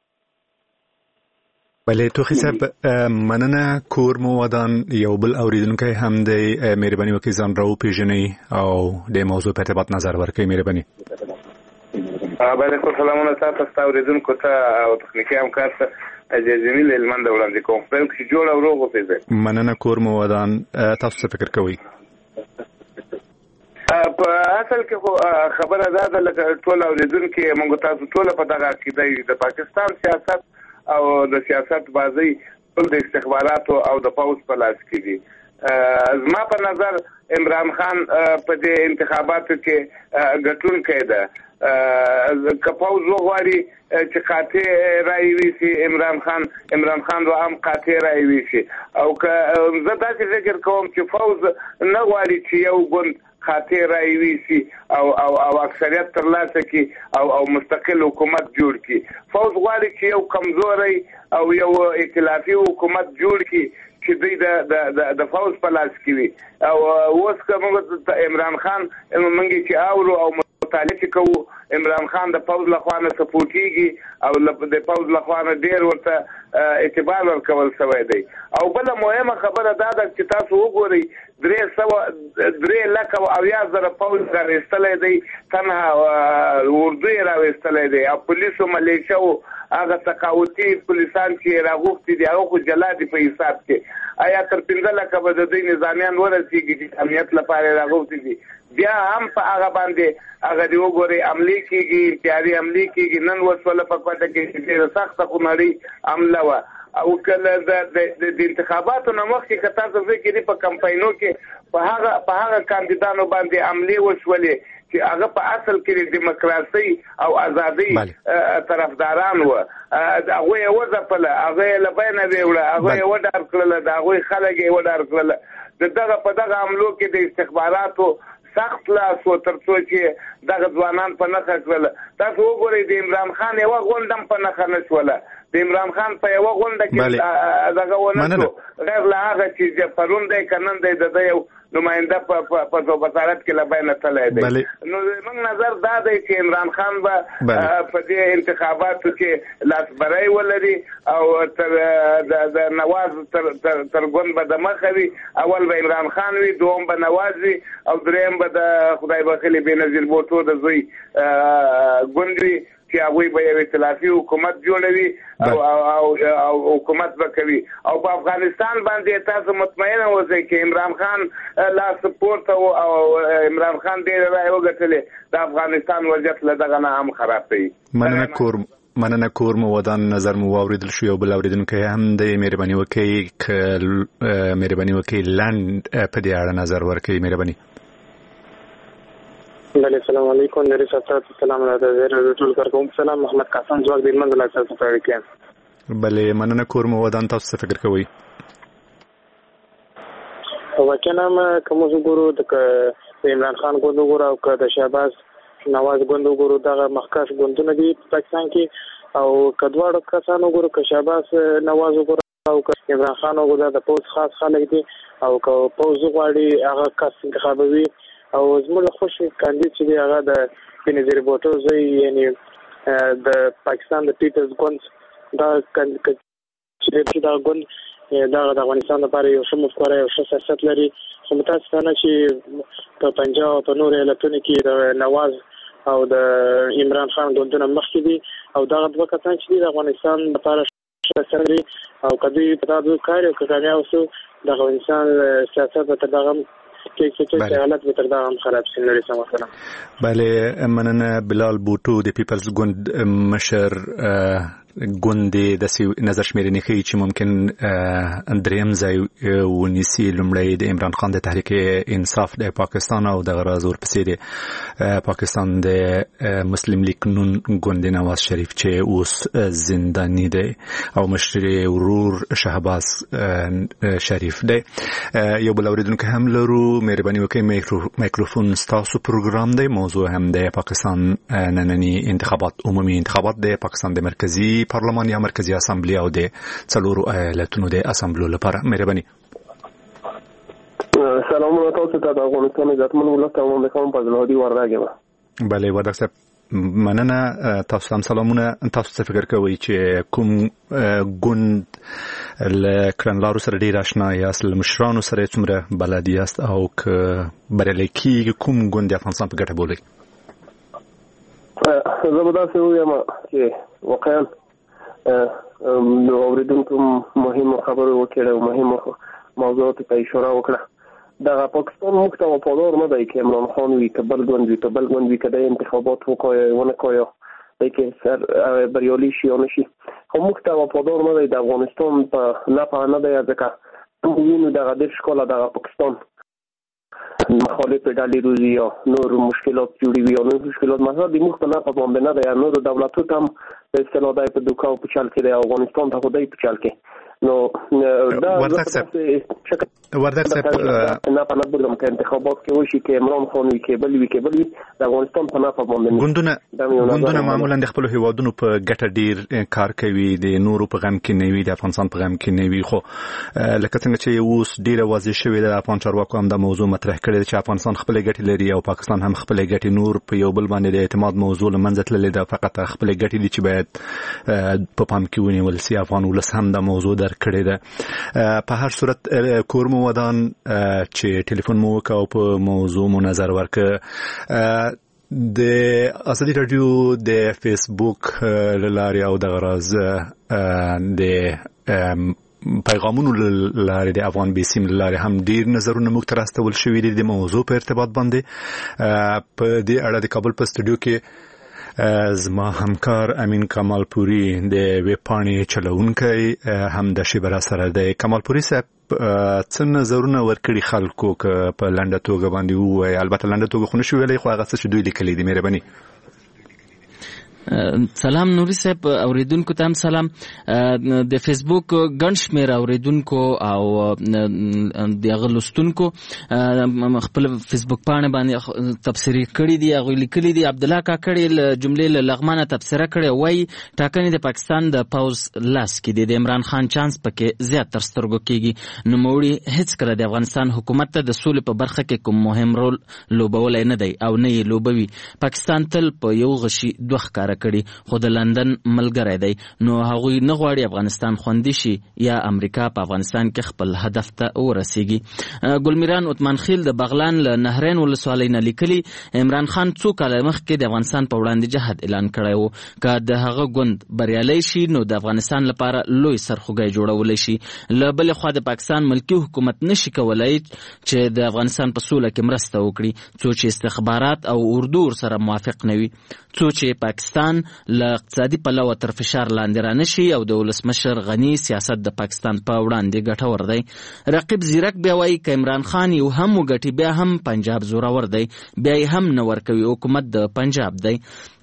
بله توخي صاحب مننه کور مو ودان یو بل اوریدونکی هم دی مهرباني وکړئ ځان راوپېژنئ او د موضوع په ارتباط نظر ورکړئ مهرباني. علیکم سلامونه تاسو ته اوریدونکو ته او تخنیکي همکار ته جمیل هلمند وړاندې کوم فلم چې جوړ او روغ اوسئ. مننه کور مو ودان تاسو څه فکر کوئ؟ په اصل کې خبره دا ده لکه ټول اوریدونکي موږ تاسو ټول په دغه عقیده یو د پاکستان سیاست او د سیاست بازی ټول د استخباراتو او د پوز په لاس کې دي. زما په نظر عمران خان په دې انتخاباتو کې ګټونکی ده. که پوز وغواړي چې قاطع رایې ویسي عمران خان عمران خان به هم قاطع رایې ویسي، او که زه داسې فکر کوم چې پوز نه غواړي چې یو ګوند قاطع رایې ویسي او او او اکثریت ترلاسه کړي او او مستقل حکومت جوړ کړي. پوز غواړي چې یو کمزوری او یو ائتلافي حکومت جوړ کړي چې دوی د د د فوز په لاس کې وي. او اوس که موږ عمران خان موږ چې اورو او مطالعه کوو، عمران خان د فوز لخوا نه سپورټیږي او د فوز لخوا نه ډېر ورته اعتبار ورکول شوی دی. او بله مهمه خبره دا ده چې تاسو وګورئ درې سوه درې لکه او اویا زره پوځ راویستلی دی، تنها اردو یې راویستلی دی، او پولیسو ملیشو هغه تقاوتي پولیسان چې راغوښتي دي هغه خو جلا دي په حساب کې. آیا تر پنځه لکه به د دوی نظامیان ورسېږي چې امنیت لپاره یې راغوښتي دي؟ بیا هم په هغه باندې هغه دی وګورئ عملي کېږي، امتیازي عملي کېږي. نن وسوله په کوټه کې ډېره سخته خونړۍ حمله وه. او کله د انتخاباتو نه مخکې که تاسو فکر په کمپاینو کې په هغه په هغه کاندیدانو باندې حملې وشولې چې هغه په اصل کې د دیموکراسۍ او ازادۍ طرفداران وو. هغوی یې وځپله، هغوی یې له بینه ویوړه، هغوی یې وډار کړله، د هغوی خلک یې وډار کړله. د دغه په دغه حملو کې د استخباراتو سخت لاس و تر څو چې دغه ځوانان په نښه کړله. تاسو وګورئ د عمران خان یوه غونډه هم په نښه نه شوله. د عمران خان په یوه غونډه کې دغه ونه شو، غیر له هغه چې پرون دی که نن دی د ده یو نماینده په وزارت کې له بینه تللی دی. نو زموږ نظر دا دی چې عمران خان به په دې انتخاباتو کې لاسبری ولري او د نواز تر ګوند به د مخه وي. اول به عمران خان وي، دوم به نواز وي، او دریم به د خدای بخښلي بېنظیر بوټو د زوی ګوند وي چې هغوی به یو ائتلافي حکومت جوړوي او او او حکومت به کوي. او په افغانستان باندې تاسو مطمئنه اوسئ چې عمران خان لاس پورته و او عمران خان ډېره رایې وګټلې، د افغانستان وضعیت له دغه نه هم خراب کوي. مننه کور مننه کور مو ودان نظر مو واوریدل شو. یو بل اوریدونکی هم د مهرباني وکړئ که مهرباني وکړئ لاند په دې اړه نظر ورکړئ. مهرباني. بله السلام علیکم. نری صاحب سلام علیکم. ټول کارکوونکو سلام. محمد قاسم ځواک د هلمند ولایت څخه په اړه کې. بله مننه کور مو ودان. تاسو څه فکر کوئ؟ واقعا هم که موږ وګورو د عمران خان ګوند وګورو او که د شهباز نواز ګوند وګورو، دغه مخکښ ګوندونه دي په پاکستان کې. او که دواړه کسان وګورو، که شهباز نواز وګورو او که عمران خان وګورو، د پوځ خاص خلک دي. او که پوځ وغواړي هغه کس انتخابوي. او زموږ خوشي کاندید چې دی هغه د بېنظیر بوټو زوی، یعنې د پاکستان د پیپلز ګوند دا چې دا ګوند دغه د افغانستان لپاره یو ښه مفکوره، یو ښه سیاست لري. خو متاسفانه چې په پنجاب او په نورو ایالتونو کې د نواز او د عمران خان ګوندونه مخکې دي، او دغه دوه کسان چې دي د افغانستان لپاره ښه سیاست لري. او که دوی په دغه کار او که کامیاب شو، د افغانستان سیاست به تر دغه بله مننه. بلال بوټو د پیپلز ګوند مشر ګوند د نظر شمیرنې ښیي چې ممکن دریم ځای ونیسي. لومړی د عمران خان د تحریک انصاف د پاکستان، او دغه راز ورپسې د پاکستان د مسلم لیگ نون ګوند نواز شریف چې اوس زنداني دی، او مشر ورور شهباز شریف دی. یو بل اوریدونکی هم لرو. مهرباني وکړئ مایکروفون ستاسو پروګرام دی. موضوع هم د پاکستان ننني انتخابات، عمومي انتخابات د پاکستان د مرکزی پارلمان یا مرکزی اسامبلی او د څلورو ایالتونو د اسامبلو لپاره. مهرباني. سلامونه تاسو ته د افغانستان عزتمن ولس ته محمد خان فضل هادي وردګم. بله وردګ صاحب مننه. تاسو هم سلامونه. تاسو څه فکر کوئ چې کوم ګوند له کړنلارو سره ډېر آشنا یاست، له مشرانو سره څومره بلد یاست، او که بریالی کېږي کوم ګوند د افغانستان په ګټه بولئ؟ زه به داسې ووایم چې واقعا د اورېدونکو مهمو خبرو وکړه او مهمو موضوعاتو ته اشاره وکړه. دغه پاکستان موږ ته وفادار نه دی که عمران خان وي، که بل ګوند وي، که بل ګوند وي، که د انتخابات وکړي ونه کړي دی که سر بریالي شي یا نه شي. خو موږ ته وفادار نه دی د افغانستان په نفع نه دی ځکه موږ وینو دغه ډېر ښکاله دغه پاکستان مخالف ډلې روزي یا نور مشکلات جوړوي او نور مشکلات مثلا د موږ په نفع باندې نه دی. نور دولتو ته هم په اصطلاح دی په دوکه او په چل کې دی، افغانستان ته خو دی په چل کې. نو دا وردک صاحب وردک صاحب نه په نظر کوم کې انتخابات کې وشي کې عمران خان وي کې بل وي کې بل وي د افغانستان په نفع باندې ګوندونه ګوندونه معمولا د خپل هیوادونو په ګټه ډیر کار کوي، د نورو په غم کې نه وي، د افغانستان په غم کې نه وي. خو لکه څنګه چې اوس ډیره واضح شوې ده، افغان چارواکو هم د موضوع مطرح کړې چې افغانستان خپل ګټې لري او پاکستان هم خپل ګټې، نور په یو بل باندې د اعتماد موضوع لمنځه تللې ده، فقط خپل ګټې دي چې باید په پام کې ونیول شي. افغان ولس هم د موضوع درک کړې ده. په هر صورت کور مو ودان چې ټلیفون مو وکاو په موضوع مو نظر ورکړ. د ازادي رادیو د فیسبوک لارې او د غراز د پیغامونو لاره د افغان بیسیم لاره هم ډیر نظرونه موږ ته راستول شوي دي د موضوع په ارتباط باندې. په دې اړه د کابل په سټوډیو کې زما همکار امین کمالپوري د ویب پاڼې چلونکی هم د شبره سره دی. کمالپوري صاحب څه نظرونه ورکړي خلکو که په لنډه توګه باندې ووایي؟ البته لنډه توګه خو نشو ویلی، خو هغه څه چې دوی لیکلي دي. مهرباني. سلام نوري صاحب، اوریدونکو ته هم سلام. د فیسبوک ګڼ شمېر اوریدونکو او د هغه لوستونکو خپل فیسبوک پاڼې باندې تبصرې کړي دي، هغوی لیکلي دي. عبدالله کاکړي له جملې له لغمانه تبصره کړې، وایي ټاکنې د پاکستان د پوځ لاس کې دي، د عمران خان چانس پکې زیات تر سترګو کېږي. نوموړي هېڅکله د افغانستان حکومت ته د سولې په برخه کې کوم مهم رول لوبولی نه دی او نه یې لوبوي. پاکستان تل په یو غشي دوه ښکاره کړي، خو د لندن ملګری دی، نو هغوی نه غواړي افغانستان خوندي شي یا امریکا په افغانستان کې خپل هدف ته ورسیږي. ګلمیران عثمان خیل د بغلان له نهرین ولسوالۍ نه لیکلي، عمران خان څو کاله مخکې د افغانستان په وړاندې جهاد اعلان کړی و. که د هغه ګوند بریالی شي نو د افغانستان لپاره لوی سرخوږی جوړولی شي. له بلې خوا د پاکستان ملکي حکومت نشي کولی چې د افغانستان په سوله کې مرسته وکړي، څو چې استخبارات او اردو ورسره موافق نه وي، څو چې پاکستان له اقتصادي پلوه تر فشار لاندې را نشي او د ولسمشر غني سیاست د پاکستان په وړاندې ګټور دی. رقیب زیرک بیا وایي که عمران خان یو هم وګټي بیا هم پنجاب زورور دی، بیا یې هم نه ورکوي، حکومت د پنجاب دی.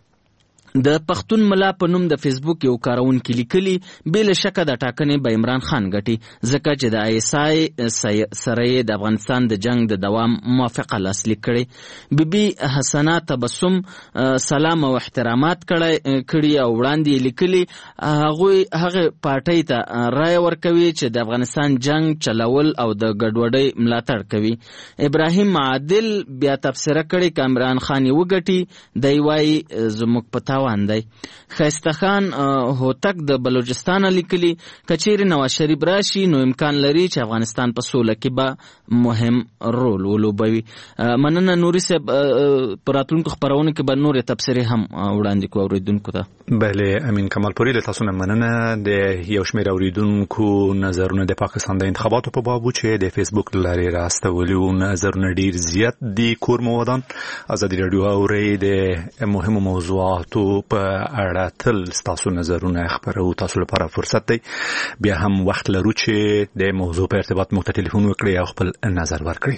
د پښتون ملا په نوم د فیسبوک یو کارونکي لیکلي، بې له شکه د ټاکنې به عمران خان ګټي، ځکه چې د آی اس آی سره یې د افغانستان د جنگ د دوام موافقه لاسلیک کړې. بی بی حسنه تبسم سلام او احترامات کړي او وړاندې یې لیکلي هغوی هغه پارټۍ ته رایه ورکوي چې د افغانستان جنگ چلول او د ګډوډۍ ملاتړ کوي. ابراهیم عادل بیا تبصره کړي که عمران خان یې وګټي، دی وایي زموږ په دی. خیسته خان هوتک د بلوچستان لیکلي، کچېرې نواز شریف راشي نو امکان لري چې افغانستان په سوله کې به مهم رول ولوبوي. مننه نوري صاحب، په راتلونکو خپرونو کې به نورې تبصرې هم وړاندې کړو اوریدونکو ته. بله، امین کمالپوري، له تاسو نه مننه. د یو شمېر اوریدونکو نظرونه د پاکستان د انتخاباتو په باب چې د فیسبوک له لارې راستولي وو، نظرونه ډیر زیات دي. کور مو ودان ازادي رادیو اوري د مهمو موضوعاتو په اړه تل تاسو نظرونه خبرو، تاسو لپاره فرصت دی. بیا هم وخت لرو چې د موضوع په ارتباط موږ ته ټلیفون وکړئ او خپل نظر ورکړئ.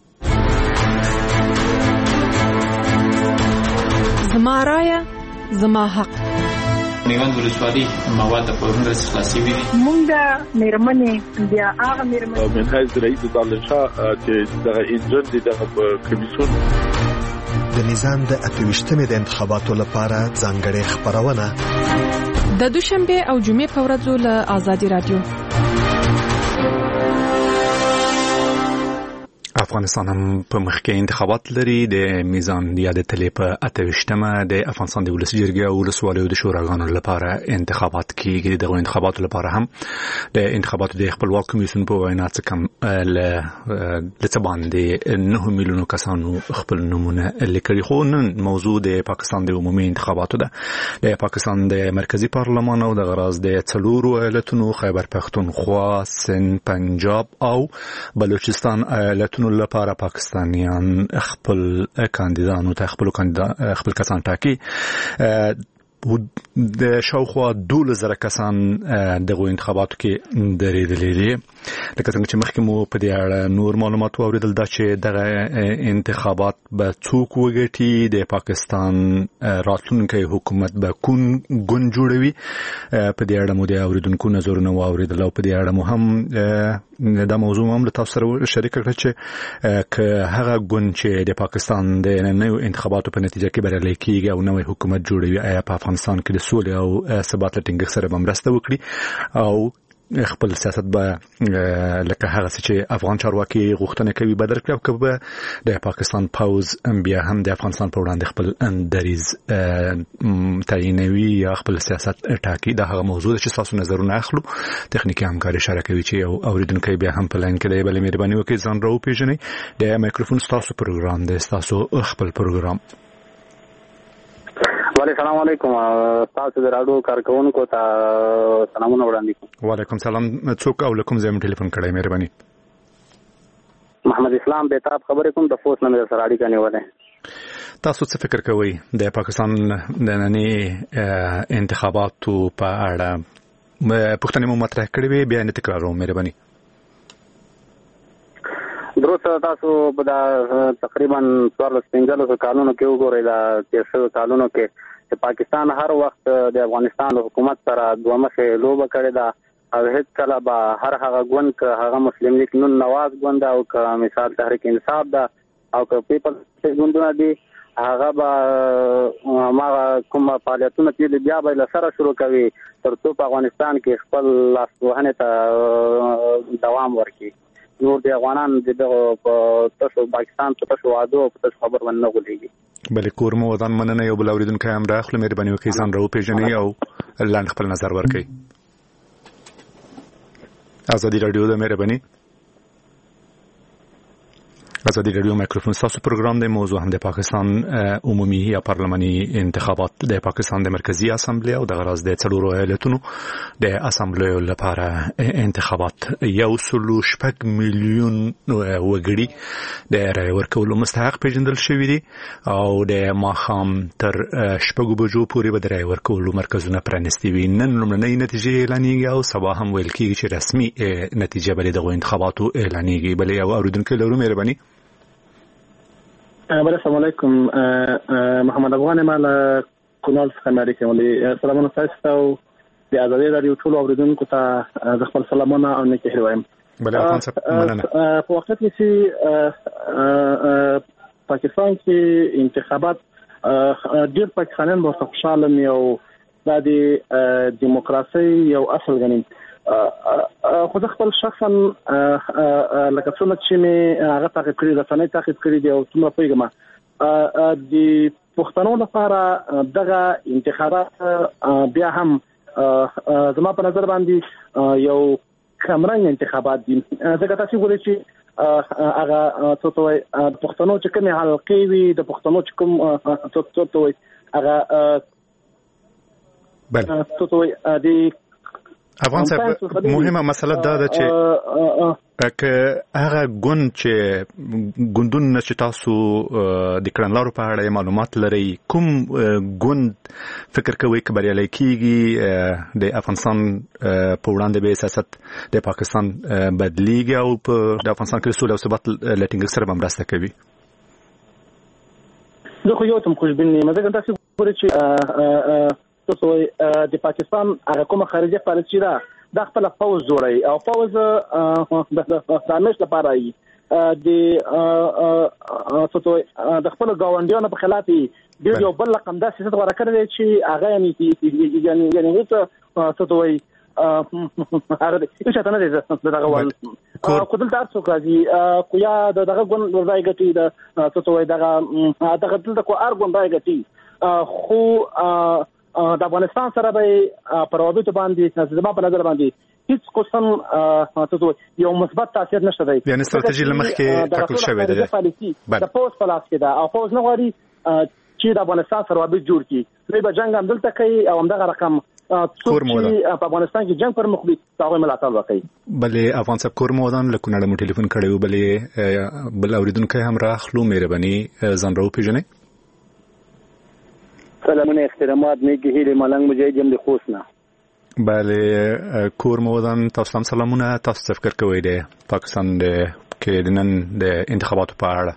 زما رایه زما حق. میوند ولسوالي مواد په پرونده خلاصي وي. مونږ د میرمنې بیا هغه میرمنې منهج رئیس طالب شاه چې د انجن د کمیسیون د نظام د اتويشتمې د انتخاباتو لپاره ځانګړې خبرونه د دوشنبه او جمعې په ورځو له ازادي رادیو. افغانستان هم په مخ کې انتخابات لري. د میزان یا د تلې په اتويشتمه د افغانستان د ولسي جرګې او ولسوالیو د شوراګانو لپاره انتخابات کیږي. د انتخاباتو لپاره هم د انتخاباتو د خپلواک کمیسیون په وینا څخه کم ل لڅ باندې نه میلیونو کسانو خپل نمونه لیکلي. خو نن موضوع د پاکستان د عمومي انتخاباتو ده. د پاکستان د مرکزی پارلمان او د غراز د څلورو ایالتونو خیبر پختونخوا، سند، پنجاب او بلوچستان ایالتونو لپاره پاکستانیان خپل کاندیدانو ته خپل کاندید خپل کسان ټاکي. د شاوخوا دوله زره کسان دغه انتخاباتو کې درېدلي دي. لکه څنګه چې مخکې مو په دې اړه نور معلومات واورېدل دا چې دغه انتخابات به څوک وګټي، د پاکستان راتلونکی حکومت به کوم ګوند جوړوي. په دې اړه مو د اوریدونکو نظرونه واورېدل او په دې اړه مو هم دا موضوع هم له تاسو سره شریک کړه چې که هغه ګوند چې د پاکستان د نویو انتخاباتو په نتیجه کې بریالی کیږي او نوی حکومت جوړوي، آیا په افغانستان کې د سولې او ثبات له ټینګښت سره به مرسته وکړي او خپل سیاست به لکه هغه څه چې افغان چارواکي غوښتنه کوي بدل کړي، او که به د پاکستان پوز بیا هم د افغانستان په وړاندې خپل دریځ تعیینوي یا خپل سیاست ټاکي. دا هغه موضوع ده چې تاسو نظرونه اخلو. تخنیکی همکاري اشاره کوي چې یو اوریدونکی بیا هم په لاین کې دی. بلې مهرباني وکړئ ځان راوپېژنئ. د مایکروفون ستاسو پروګرام دی، ستاسو خپل پروګرام. وعلیکم السلام علیکم. تاسو د راډیو کارکونکو ته سلامونه وړاندې کوم. وعلیکم السلام. څوک او لکم زم ټلیفون کړی؟ مهرباني. محمد اسلام بیتاب خبرې کوم د فوس نمبر سره اړیکه نیولې. تاسو څه فکر کوئ د پاکستان د ننني انتخاباتو په اړه؟ پوښتنې مو مطرح کړې وې، بیا نه تکراروم. مهرباني. درست تاسو په دا تقریبا څوارلس پنځلس کالونو کې وګورئ، دا تېر شوي کالونو کې چې پاکستان هر وخت د افغانستان حکومت سره دوه مخې لوبه کړې ده، او هیڅ کله به هر هغه ګوند که هغه مسلم لیگ نون نواز ګوند او که مثال تحریک انصاف ده او که پیپلز ګوندونه دي، هغه به هماغه کوم فعالیتونه چې بیا به له سره شروع کوي تر څو په افغانستان کې خپل لاسوهنې ته دوام ورکړي. نور د افغانان د تاسو پاکستان په تاسو وادو په تاسو خبر باندې نه غولېږي. بلې کور مو ودان مننه. یو بل اوریدونکی هم راخلو. مهرباني وکړئ ځان راوپېژنئ او لاندې خپل نظر ورکړئ. ازادي راډیو د مهرباني. ازادي راډیو مایکروفون تاسو پروګرام د موضوع هم د پاکستان عمومي یا پارلماني انتخابات د پاکستان د مرکزی اسامبلی او د غراز د څلورو ایالتونو د اسامبلی لپاره انتخابات یو سلو شپږ میلیون وګړي د رای ورکولو مستحق پیژندل شوي دي او د ماښام تر شپږو بجو پورې به د رای ورکولو مرکزونه پرانیستي وي. نن لومړنۍ نتیجې اعلانېږي او سبا هم ویل کېږي چې رسمي نتیجه به دغو انتخاباتو اعلانېږي. بلې یو اورېدونکی لرو. مهرباني. بله السلام علیکم. محمد افغان مال کونال څخه اړیکه ولې سلامونه تاسو ته او د ازادي راډیو ټول اوریدونکو ته د خپل سلامونه او نیکي وایم. بله افغان صاحب مننه. په وخت کې چې پاکستان کې انتخابات ډېر پاکستانیان به خوشاله وي او دا د دیموکراسي یو اصل غني. خو زه خپل شخصا لکه څومره چې مې هغه تعقیب کړي رسنۍ تعقیب کړي دي او څومره پوهېږم د پښتنو لپاره دغه انتخابات بیا هم زما په نظر باندې یو کمرنګ انتخابات دي. ځکه تاسو ګورئ چې هغه څه ته وایي د پښتنو چې کومې حلقې وي، د پښتنو چې کوم څه ته وایي هغه څه ته وایي د افغان صاحب مهمه مسله دا ده چې که هغه ګوند چې ګوندونه چې تاسو د کړنلارو په اړه معلومات لرئ، کوم ګوند فکر کوئ چې بریالی کیږي د افغانستان په وړاندې به سیاست د پاکستان بدلیږي او په د افغانستان کې سوله او ثبات له ټینګښت سره به مرسته کوي؟ زه خو یو څه خوشبین یم. ځکه تاسو ګورئ چې تاسو د پاکستان هغه کومه خارجي پالیسي ده د خپل فوز جوړي او فوز د سامش لپاره ای د تاسو د خپل گاونډیانو په خلاف دی یو بل رقم د سیاست ورکړل چې هغه یعنی یعنی یعنی هیڅ تاسو وایي هغه هیڅ ته نه دی دغه ول کودل تاسو کوي کو یا دغه ګون ورځي غټي د تاسو وایي دغه دغه دلته کو ارګون راځي غټي خو د افغانستان سره به پر روابطو باندې زما په نظر باندې هیڅ قسم تاسو یو مثبت تاثیر نشته دی. یعنی ستراتیژي لمخکې ټاکل شوې ده د پوز په لاس کې ده او پوز نه غواړي چې د افغانستان سره روابط جوړ کړي. دوی به جنګ هم دلته کوي او همدغه رقم څوک چې په افغانستان کې جنګ پر مخ وي هغوی ملاتړ وکړي. بلې افغان صاحب کور مودان له کونړ مو ټلیفون کړی و. بلې بل اورېدونکی هم راخلو. مهرباني ځان راوپېژنئ. سلامونه احترامات نیکی هیله ملنګ مجاهد یم د خوست نه. بله کور مودان تاسو هم سلامونه. تاسو فکر کوئ د پاکستان د کې د نن د انتخاباتو په اړه؟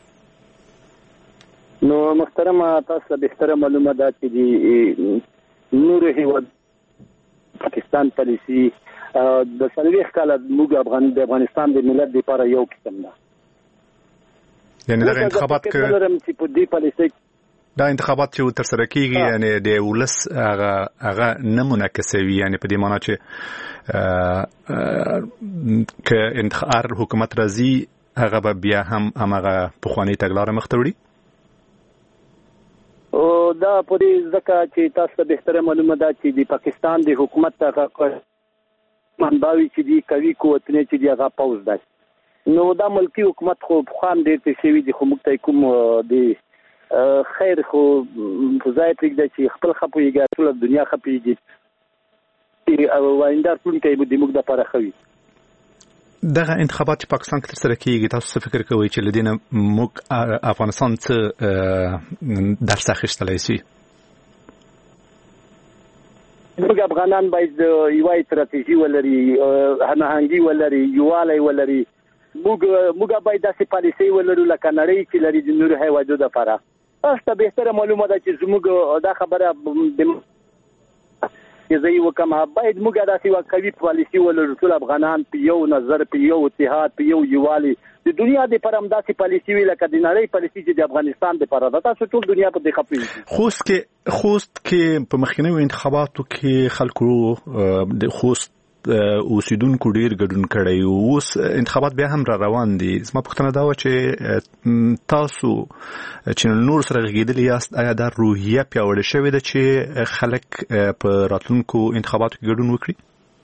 نو محترمه تاسو به ستره معلومه ده چې د نور هیواد پاکستان پالیسی د څلوېښت کاله موږ افغان د افغانستان د ملت لپاره یو قسم ده. یعنی دا انتخابات چې په دې پالیسی دا انتخابات چې تر سره کیږي یعنی د ولس هغه هغه نه منعکسوي، یعنی په دې معنی چې ک انتخاب حکومت راځي هغه به بیا هم هغه پخوانی تګلارې مخ ته وړي. او دا په دې ځکه چې تاسو به ستره معلومه ده چې د پاکستان د حکومت هغه منباوي چې دی کوي قوتونه چې دی هغه پوز ده. نو دا ملکی حکومت خو خام دې ته شوی د حکومت کوم دی خیر خو ځای پرېږده چې خپل خپويږي ټول دنیا خپويږي او وایندار ټول کې د موږ د لپاره خوي. دغه انتخابات چې پاکستان کې تر سره کیږي تاسو څه فکر کوئ چې لدينا موږ افغانستان څه درس اخیستلای شي؟ موږ افغانان باید یو استراتیژي ولري، هماهنګي ولري، یووالی ولري. موږ موږ باید داسې پالیسي ولرو لکه نړۍ چې لري د نورو هیوادونو لپاره. تاسو ته بهتره معلومه ده چې زموږ دا خبره د چې زه یو کوم باید موږ داسې یو قوي پالیسي ولرو ټول افغانان په یو نظر په یو اتحاد په یو یووالي د دنیا د پرم داسې پالیسي وی لکه د نړۍ پالیسي چې د افغانستان د پاره ده. تاسو ټول دنیا په دې خپل خوست کې خوست کې په مخکینی انتخاباتو کې خلکو د خوست اوسیدونکو ډیر ګډون کړی او اوس انتخابات بیا هم را روان دي. زما پوښتنه دا و چې تاسو چې نور سره غږیدلی یاست آیا دا روحیه پیاوړې شوې ده چې خلک په راتلونکو انتخاباتو کې ګډون وکړي؟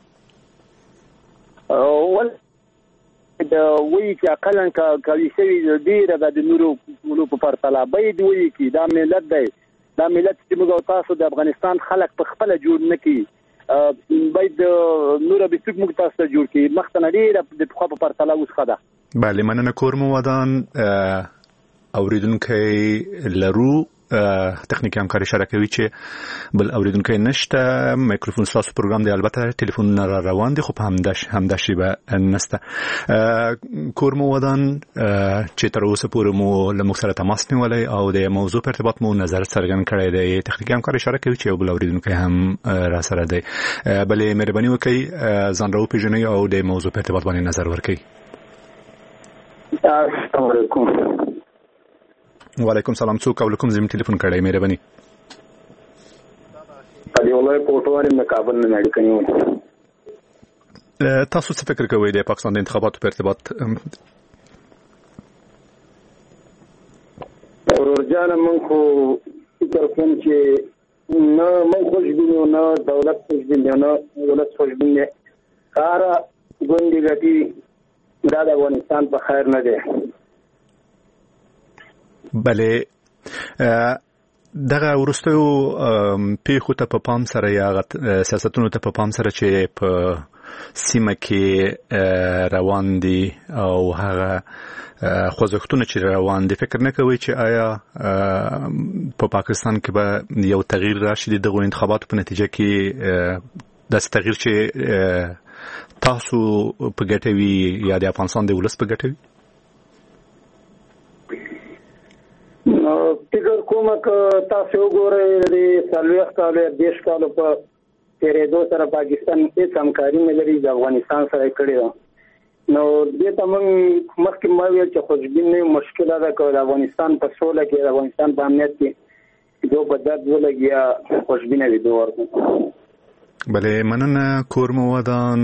ول دا وی چې اقلن کا کوي شوی ډیره د نورو نورو په پرتله باید وی چې دا ملت دی دا ملت چې موږ تاسو د افغانستان خلک په خپل جوړ نه کی باید نور به څوک موږ تاسو جوړ کی مخته ډیره د خو په پرتله اوس خده. بله مننه کورمو ودان اوریدونکو لرو تخنیکی همکاري شرکوي چې بل اوریدونکو نشته. مایکروفون تاسو پروګرام دی البته ټلیفون را روان دي خو په همداش همداشي به نسته. کورمو ودان چې تر اوسه پورې مو له موږ سره تماس نیولای او د موضوع په ارتباط مو نظر څرګند کړی دی. تخنیکی همکاري شرکوي چې بل اوریدونکو هم را سره دی. بلې مهرباني وکړئ ځان راو پیژنئ او د موضوع په ارتباط باندې نظر ورکړئ. السلام علیکم. وعلیکم سلام. څوک او کوم زموږ ټلیفون کړی مهرباني؟ علي ولای پورټواري مې کابل نه اړیکه نیو. تاسو څه فکر کوئ د پاکستان د انتخاباتو په ارتباط؟ ورجانه من خو فکر کوم چې نه من خوشبینه نه دولت خوشبینه نه دولت خوشبینه کارا ګوندې ګټي دا د افغانستان په خیر نه دی. بله دغه ورستو پیښو ته په پام سره یا سیاستونو ته په پام سره چې په سیمه کې روان دي او هغه خوځښتونه چې روان دي فکر نه کوي چې آیا په پاکستان کې به یو تغییر راشي دغه انتخاباتو په نتیجه کې داسې تغییر چې تاسو په ګټه وي یا د افغانستان د ولس په ګټه وي؟ نو فکر کوم چې تاسو وګورئ د څلوېښت کالو دیش کالو په تیرېدو سره پاکستان هیڅ همکاري نه لري د افغانستان سره کړې ده. نو دې ته موږ مخکې ما ویل چې خوشبین نه مشکله ده که د افغانستان په سوله کې د افغانستان په امنیت کې دو په درد ولګي یا خوشبینه وي دو ورکو. بله مننه کورمو ودان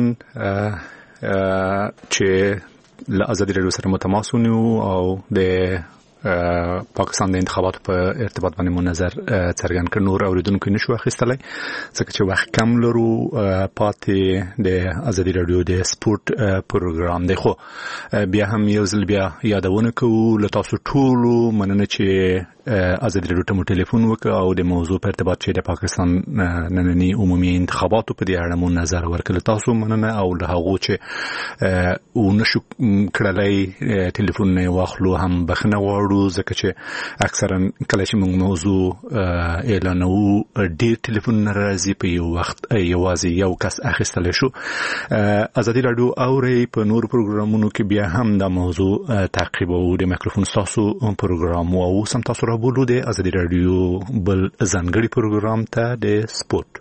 چې له ازادي راډیو سره متماس ونیو او د پاکستان د انتخاباتو په ارتباط باندې مو نظر څرګند کړ. نور اوریدونکو نشو اخیستلای ځکه چې وخت کم لرو. پاتې د ازادي راډیو د سپورت پروګرام دی خو بیا هم یو ځل بیا یادونه کوو له تاسو ټولو مننه چې ازادي راډیو ته مو ټلیفون وکړ او د موضوع په ارتباط چې د پاکستان نننی عمومي انتخاباتو په دې اړه مو نظر ورکړ. تاسو مننه او له هغه چې او نشو کړلای ټلیفون نه واخلو هم بخنه وړو ځکه چې اکثرا کله چې موږ موضوع اعلانو ډیر ټلیفون راځي په یو وخت یوازې یو کس اخیستل شو. ازادي راډیو اوري په نور پروګرامونو کې بیا هم دا موضوع تعقیب او د میکروفون تاسو پروګرام او سم تاسو را بولو د ازادي راډیو بل ځانګړي پروګرام ته د سپورت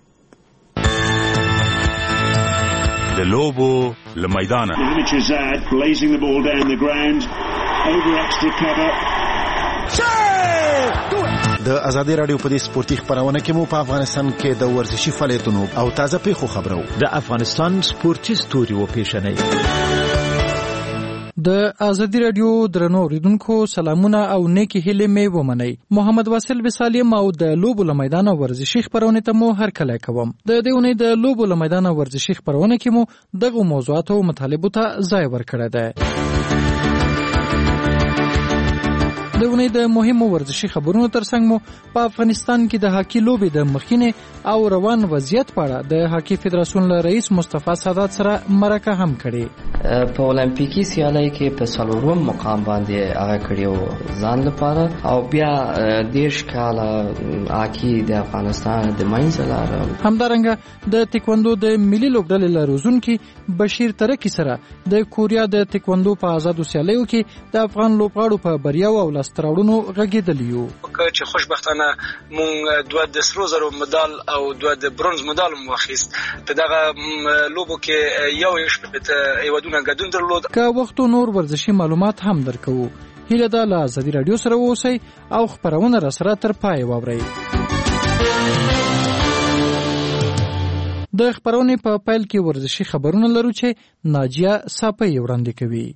د لوبو لمیدانه د ازادي راډیو په دې سپورتي خبرونه کې مو په افغانستان کې د ورزشي فعالیتونو او تازه پیښو خبرو د افغانستان سپورتي ستوري او پیښنې. د ازادي راډیو درنو اوریدونکو سلامونه او نیکی هیله مې ومنئ. محمد واصل وسالیم او د لوبو لمیدان ورزشي خبرونه ته مو هر کله کوم. د دېونې د لوبو لمیدان ورزشي خبرونه کې مو دغه موضوعات او مطالبه ته ځای ورکړی دی. دونه د مهمو ورزشي خبرونو ترڅنګ مو په افغانستان کې د هاکي لوبې د مخینه او روان وضعیت په اړه د هاکي فدراسیون له رئیس مصطفی سادات سره مرکه هم کړې. په اولمپیکي سیالۍ کې په څلورم مقام باندې هغه کړیو ځان لپاره او بیا دیش کاله هاکي د افغانستان د منځ لاره. همدارنګه د تکواندو د ملي لوبډلې لروزونکي بشیر ترکی سره د کوریا د تکواندو په آزادو سیالیو کې د افغان لوبغاړو په بریاو او لاستراوړونو غږیدلیو. چې خوشبختانه مونږ دوه د سرو زرو مډال او دوه د برونز مډال مو واخیست. په دغه لوبو کې یو یو شپږ ایوادونه ګډون درلود. که وختو نور ورزشي معلومات هم درکو. هیله ده له ازادي راډیو سره اوسئ او خبرونه را سره تر پای واورئ. د خبرونې په پیل کې ورزشي خبرونه لرو چې ناجیه صافی وړاندې کوي.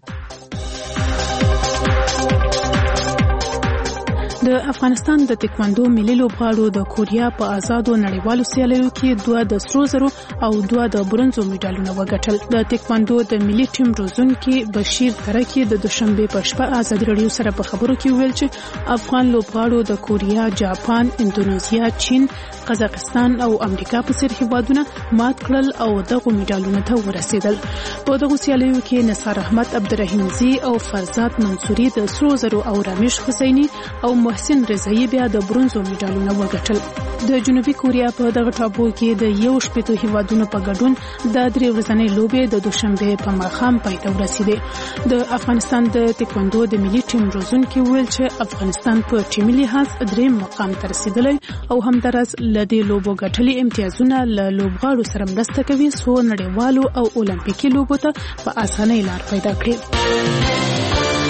د افغانستان د تکواندو ملي لوبغاړو د کوریا په آزادو نړیوالو سیالیو کې دوه د سرو زرو او دوه د برونزو میډالونه وګټل. د تکواندو د ملي ټیم روزونکي بشیر ترکی د دوشنبه په شپه ازادي راډیو سره په خبرو کې ویل چې افغان لوبغاړو د کوریا، جاپان، اندونیزیا، چین، قزاقستان او امریکا په څیر هیوادونه مات کړل او دغه میډالونه ته ورسېدل. په دغه سیالیو کې نثار احمد عبدالرحیمزی او فرزاد منصوري د سرو زرو او رمیش حسینی او محسن رضایی بیا د برونزو میډالونه وګټل. د جنوبي کوریا په دغه ټاپو کې د یو شپږ هیوادونو په ګډون د درې ورځې لوبې د دوشنبه په ماښام پای ته ورسېدې. د افغانستان د تکواندو د ملي ټیم روزونکي ویل چې افغانستان په ټیمي لحاظ دریم مقام ته رسیدلی او همدارس له دې لوبو ګټلي امتیازونه له لوبغاړو سره مرسته کوي څو نړیوالو او اولمپیکي لوبو ته په اسانۍ لار پیدا کړي.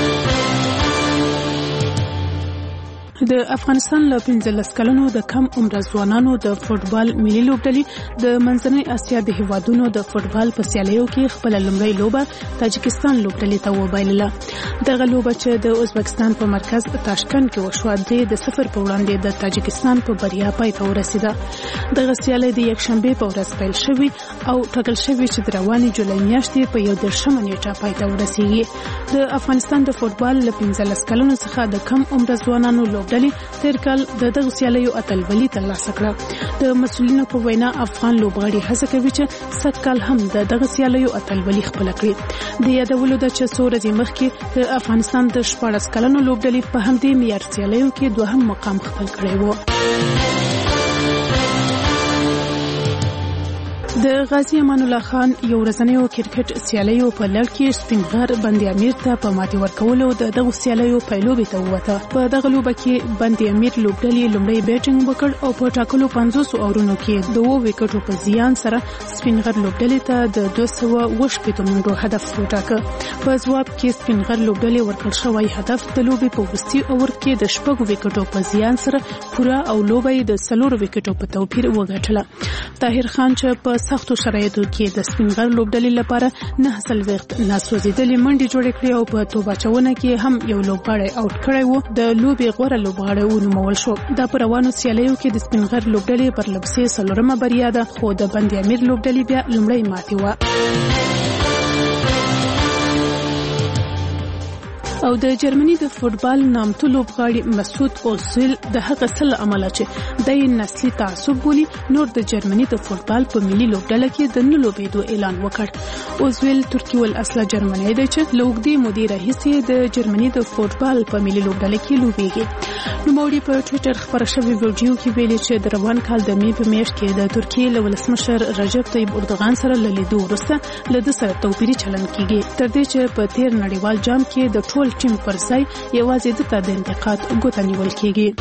د افغانستان له پنځلس کلنو د کم عمره ځوانانو د فوټبال ملي لوبډلې د منځنۍ اسیا د هیوادونو د فوټبال په سیالیو کې خپل لومړی لوبه تاجکستان لوبډلې ته وبایلله. دغه لوبه چې د ازبکستان په مرکز تاشکند کې وشوه د صفر په وړاندې د تاجکستان په بریا پای ته ورسېده. دغه سیالي د یکشنبه په ورځ پیل شوې او ټاکل شوې چې د روانې جولای میاشتې په یو دېرشمه نیټه پای ته ورسېږي. د افغانستان د فوټبال له پنځلس کلونو څخه د کم عمره ځوانانو لوبډلې تیر کال د دغه سیالیو اتلولي ترلاسه کړه. د مسؤلینو په وینا افغان لوبغاړي هڅه کوي چې سږ کال هم د دغه سیالیو اتلولي خپله کړي. د یادولو ده چې څو ورځې مخکې د افغانستان د شپاړس کلنو لوبډلې په همدې معیار سیالیو کې دوهم مقام خپل کړی و. د غازی امان الله خان یو ورځنیو کرکټ سیالیو په لړ کې سپینغر بند امیر ته په ماتې ورکولو د دغه سیالیو پیلوبې ته ووته. په دغه لوبه کې بند امیر لوبډلې لومړی بیټینګ وکړ او په ټاکلو پنځوس اورونو کې د اوو وکټو په زیان سره سپینغر لوبډلې ته د دوه سوه اووه شپېته منډو هدف وټاکه. په ځواب کې سپینغر لوبډلې ورکړل شوی هدف د لوبې په وروستي اوور کې د شپږو وکټو په زیان سره پوره او لوبه یې د څلورو وکټو په توپیر وګټله. طاهر خان چې په سختو شرایطو کې د سپینغر لوبډلې لپاره نه څلوېښت ناسوځېدلې منډې جوړې کړې او په توپ اچونه کې هم یو لوبغاړی آوټ کړی و. د لوبې غوره لوبغاړی ونومول شو. دا په روانو سیالیو کې د سپینغر لوبډلې پرلپسې څلورمه بریا ده خو د بند امیر لوبډلې بیا لومړۍ ماتې وه. او د جرمني د فوتبال نامتو لوبغاړي مسعود اوزیل د هغه سل عمل چې د نسلي تعصب بولی نور د جرمني د فوتبال په ملي لوبډله کې د نه لوبېدو اعلان وکړ. اوزیل ترکی ول اصله جرمنی دی چې لوګدي مدیر رئیس د جرمني د فوتبال په ملي لوبډله کې لوبېږي. نو موري په ټوئیټر خبره شوی ویډیو کې ویلي چې د روان کال د می په میاشت کې د ترکیې له ولسمشر رجب طیب اردوغان سره لیدو وروسته له د سره توپیري چلند کیږي تر دې چې په تیر نړیوال جام کې د ټول ټیم پر ځای یوازې د ته د انتقاد ګوته نیول کیږي.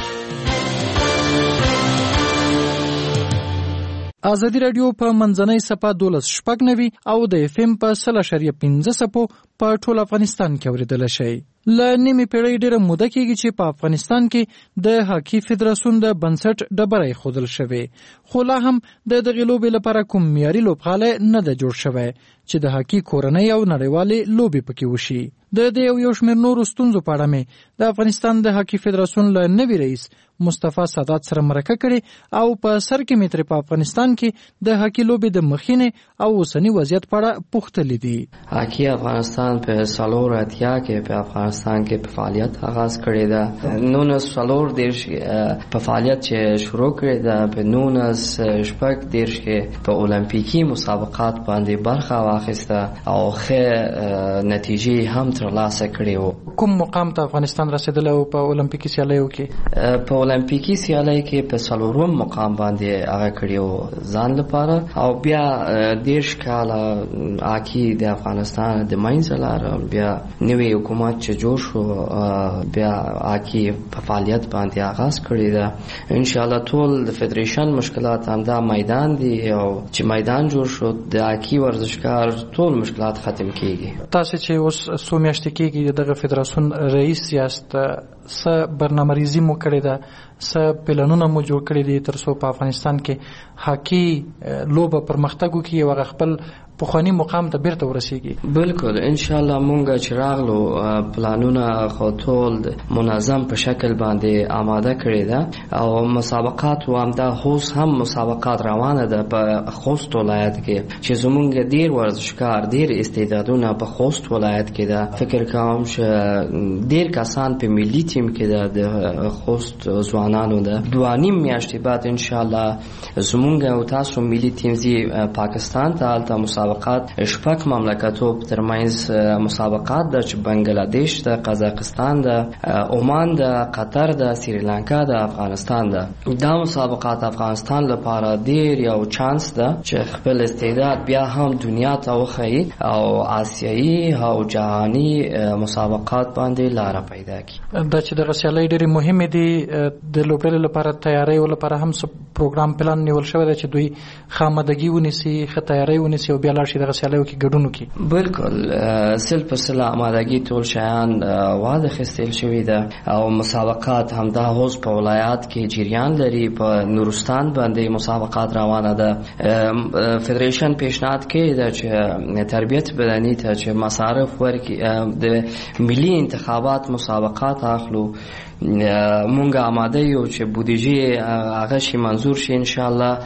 ازادي رادیو په منځنۍ صفه دولس شپږ نوي او د اف ام په سل اشاریه پنځه صفو په ټول افغانستان کې اوریدل شي. ل نیمه پیړۍ ډیره موده کېږي چې په افغانستان کې د هاکی فدراسیون د بنسټ ډبرې خودل شوی، خو لا هم د دغه لوبې لپاره کوم معیاري لوبغالی نه د جوړ شوی چې د هاکی کورنۍ او نړیوالې لوبې پکې وشي. د دې یو یو شمېر نورو ستونزو په اړه مې د افغانستان د هاکی فدراسیون له نوي رئیس مصطفی سادات سره مرکه کړې او په سر کې مې ترې په افغانستان کې د هاکی لوبې د مخینې او اوسني وضعیت په اړه پوښتلې دي. هاکی افغانستان په څلور اتیا کې په افغانستان کې په فعالیت آغاز کړی ده. نونس څلور دیرش په فعالیت چې شروع کړی ده، په نونس شپږ دیرش کې په اولمپیکي مسابقات باندې برخه واخیسته او ښه نتیجې هم ترلاسه کړې وو. کوم مقام ته افغانستان رسیدلی و په اولمپیکي سیالیو کې؟ په اولمپیکي سیالۍ کې په څلورم مقام باندې هغه کړی و ځان لپاره، او بیا دیرش کاله هاکی د افغانستان د منځه لاړ. بیا نوی حکومت چې جوړ شو بیا هاکی په فعالیت باندې آغاز کړی ده. ان شاء الله ټول د فدریشن مشکلات هم دا میدان دی، او چې میدان جوړ شو د هاکی ورزشکار ټول مشکلات ختم کیږي. تاسو چې اوس څو میاشتې کېږي دغه فدراسیون رئیس یاست، څه برنامه‌ریزي مو کړې ده، څه پلانونه مو جوړ کړي دي تر څو په افغانستان کې هاکی لوبه پرمختګ وکړي او خپل پخوانی مقام ته بیرته ورسیږي؟ بالکل ان شاء الله مونږ چې راغلو پلانونه خو ټول منظم په شکل باندې آماده کړی ده، او مسابقات و هم دا خوست هم مسابقات روانه ده په خوست ولایت کې چې زمونږ ډیر ورزشکار ډیر استعدادونه په خوست ولایت کې ده. فکر کوم چې ډیر کسان په ملي ټیم کې ده د خوست ځوانانو ده. دوه نیم میاشتې بعد ان شاء الله زمونږ او تاسو ملي ټیم زی پاکستان ته الته مسابقات شپږ مملکتو ترمنځ مسابقات ده چې بنگلاديش ده، قزاقستان ده، عمان ده، قطر ده، سریلانکا ده، افغانستان ده. دا مسابقات افغانستان لپاره ډیر یو چانس ده چې خپل استعداد بیا هم دنیا ته وښيي او آسیایي او جهاني مسابقات باندې لار پیدا کړي. دا چې د غسیالۍ ډېرې مهمې دي د لوبډلې لپاره تیاری لپاره هم څه پروګرام پلان نیول شوی دی چې دوی خامدګي ونیسي، ښه تیاری ونیسي او بیا لاړ شي د غسیالیو کې ګډون وکړي. بالکل سل په سل آمادګي ټول شیان واخیستل شوي ده، او مسابقات هم دا اوس په ولایات کې جریان لري. په نورستان باندې مسابقات روانه ده. فدریشن پیشنهاد کوي ده چې تربیت بدني ته چې مصارف ورکړي، د ملي انتخابات مسابقات اخلو. مونږ آماده یو چې بودیجه هغه شي منظور شي ان شاء الله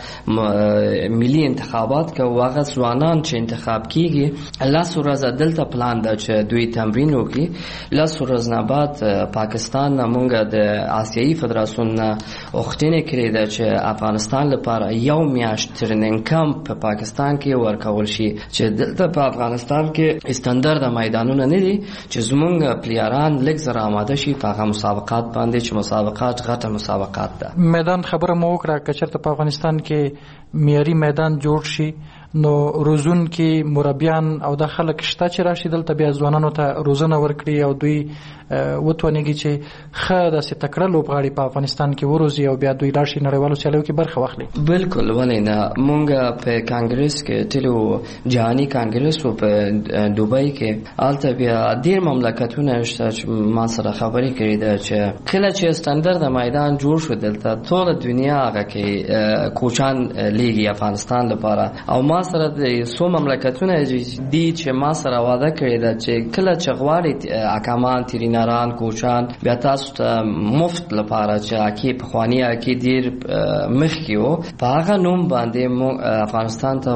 ملي انتخابات که هغه ځوانان چې انتخاب کیږي لاس ورځ دلته پلان ده چې دوی تمرین وکړي. لاس ورځ نه بعد پاکستان مونږ د آسیایي فدراسیون نه غوښتنه کړې ده چې افغانستان لپاره یو میاشت ترنینګ کمپ په پاکستان کې ورکول شي چې دلته په افغانستان کې استاندارد میدانونه نه دي چې زمونږ پلیران لږ زر آماده شي په هغه مسابقات باندې چې مسابقات غټه مسابقات ده. میدان خبره مو وکړه که چېرته په افغانستان کې معیاري میدان جوړ شي نو روزون کې مربیان او د خلک شته چې راشي دلته بیا ځوانانو ته روزنه ورکړي او دوی وتوانېږي چې ښه داسې تکړه لوبغاړي په افغانستان کې وروزي او بیا دوی لاړ شي نړیوالو سیالیو کې برخه واخلي. بالکل ولې نه. مونږ په کانګرس کې تلو جهاني کانګرس و په دوبۍ کې هلته بیا ډېر مملکتونه شته چې ما سره خبرې کړې ده چې کله چې استاندارد میدان جوړ شو دلته ټوله دنیا هغه کې کوچان لیږي افغانستان لپاره، او ما ما سره د سو مملکتونه دي چې ما سره وعده کړې ده چې کله چې غواړي اکامان تریناران کوچان بیا تاسو ته مفت لپاره چې اکی په خواني اکی ډیر مخکې وو په هغه نوم باندې افغانستان ته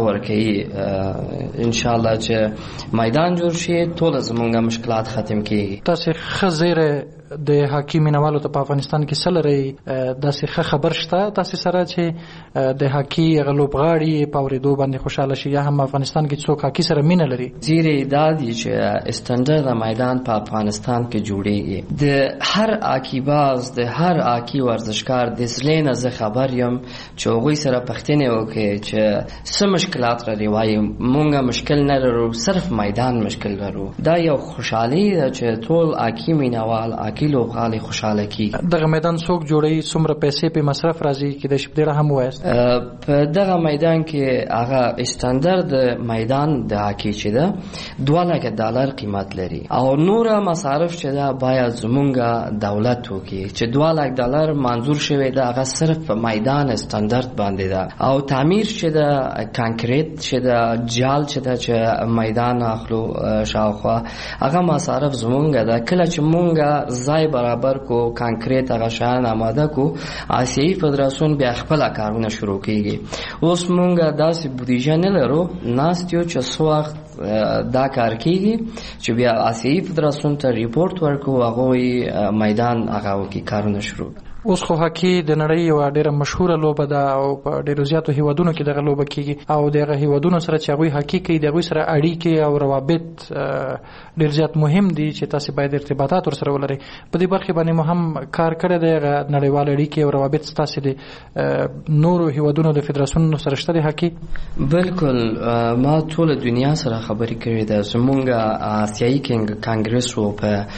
ورکړي ان شاء الله چې میدان جوړ شي ټول زمونږ مشکلات ختم کیږي. تاسو خزیره د حکیم مینوالو ته په افغانستان کې سلري داسې ښه خبر شته تاسو سره چې د حکی غلوبغاړي په اوریدو باندې خوشاله شي یا هم افغانستان کې څوک حکی سره مینه لري؟ زیرې دا دي چې استندرد میدان په افغانستان کې جوړیږي. د هر عاقباز د هر عاقي ورزشکار د زلینه زه خبر یم چې هغوی سره پښتنې وکړي چې څه مشکلات لري وایي مونږه مشکل نه لرو صرف میدان مشکل لرو. دا یو خوشحالي ده چې ټول عاقي مینوال کیلو غالي خوشاله کی. دغه میدان څوک جوړي څومره پیسې په مصرف راځي کې د شپډه هم وایست؟ په دغه میدان کې هغه استاندارد میدان د هاکی چې ده دوه لک ډالر قیمت لري او نور مصارف چې ده باید زمونږه دولت وکړي چې دوه لک ډالر منظور شوی ده هغه صرف په میدان استاندارد باندې ده او تعمیر چې ده کانکریټ چې ده جال چې ده چې میدان اخلو شاوخوا هغه مصارف زمونږه ده. کله چې مونږه ځای برابر کو کانکریټ هغه شان آماده کو آسیایي فدراسیون بیا خپل کارونه شروع کیږي. اوس مونږه داسې بودیجه نه لرو ناستیو چې څو وخت دا کار کیږي چې بیا آسیایي فدراسیون ته ریپورت ورکو هغه میدان هغه کی کارونه شروع. اوس خو هاکی د نړۍ یو ډیره مشهوره لوبه ده او په ډیرو زیاتو هیوادونو کې دغه لوبه کیږي او دغه هیوادونو سره چې هغوی هاکی کوي دغه سره اړیکې او روابط ډیر زیات مهم دي چې تاسو باید ارتباطات ورسره ولرئ. په دې برخه باندې مهم کار کړی دی نړیوال اړیکې او روابط تاسو د نورو هیوادونو د فدراسیون سره شته د هاکی؟ بالکل ما ټول دنیا سره خبرې کړې ده. زمونږ آسیایي کانګرس وو په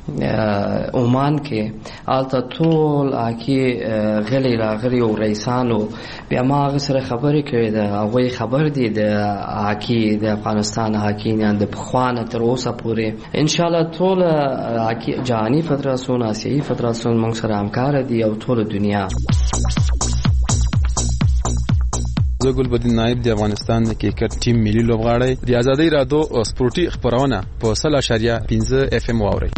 عمان کې آلته ټول هاکی غلی راغلي او رئیسانو بیا ما هغه سره خبرې کړې ده. هغوی خبر دي د هاکی د افغانستان هاکی نه د پخوانه تر اوسه پورې ان شاء الله ټول هاکی جهاني فدراسیون آسیایي فدراسیون موږ سره همکار دي او ټول دنیا. زه ګلبدین نایب د افغانستان د کرکټ ټیم ملي لوبغاړی د ازادۍ رادیو سپورتي خبرونه په صفر اشاریه پنځه اف ام واورئ.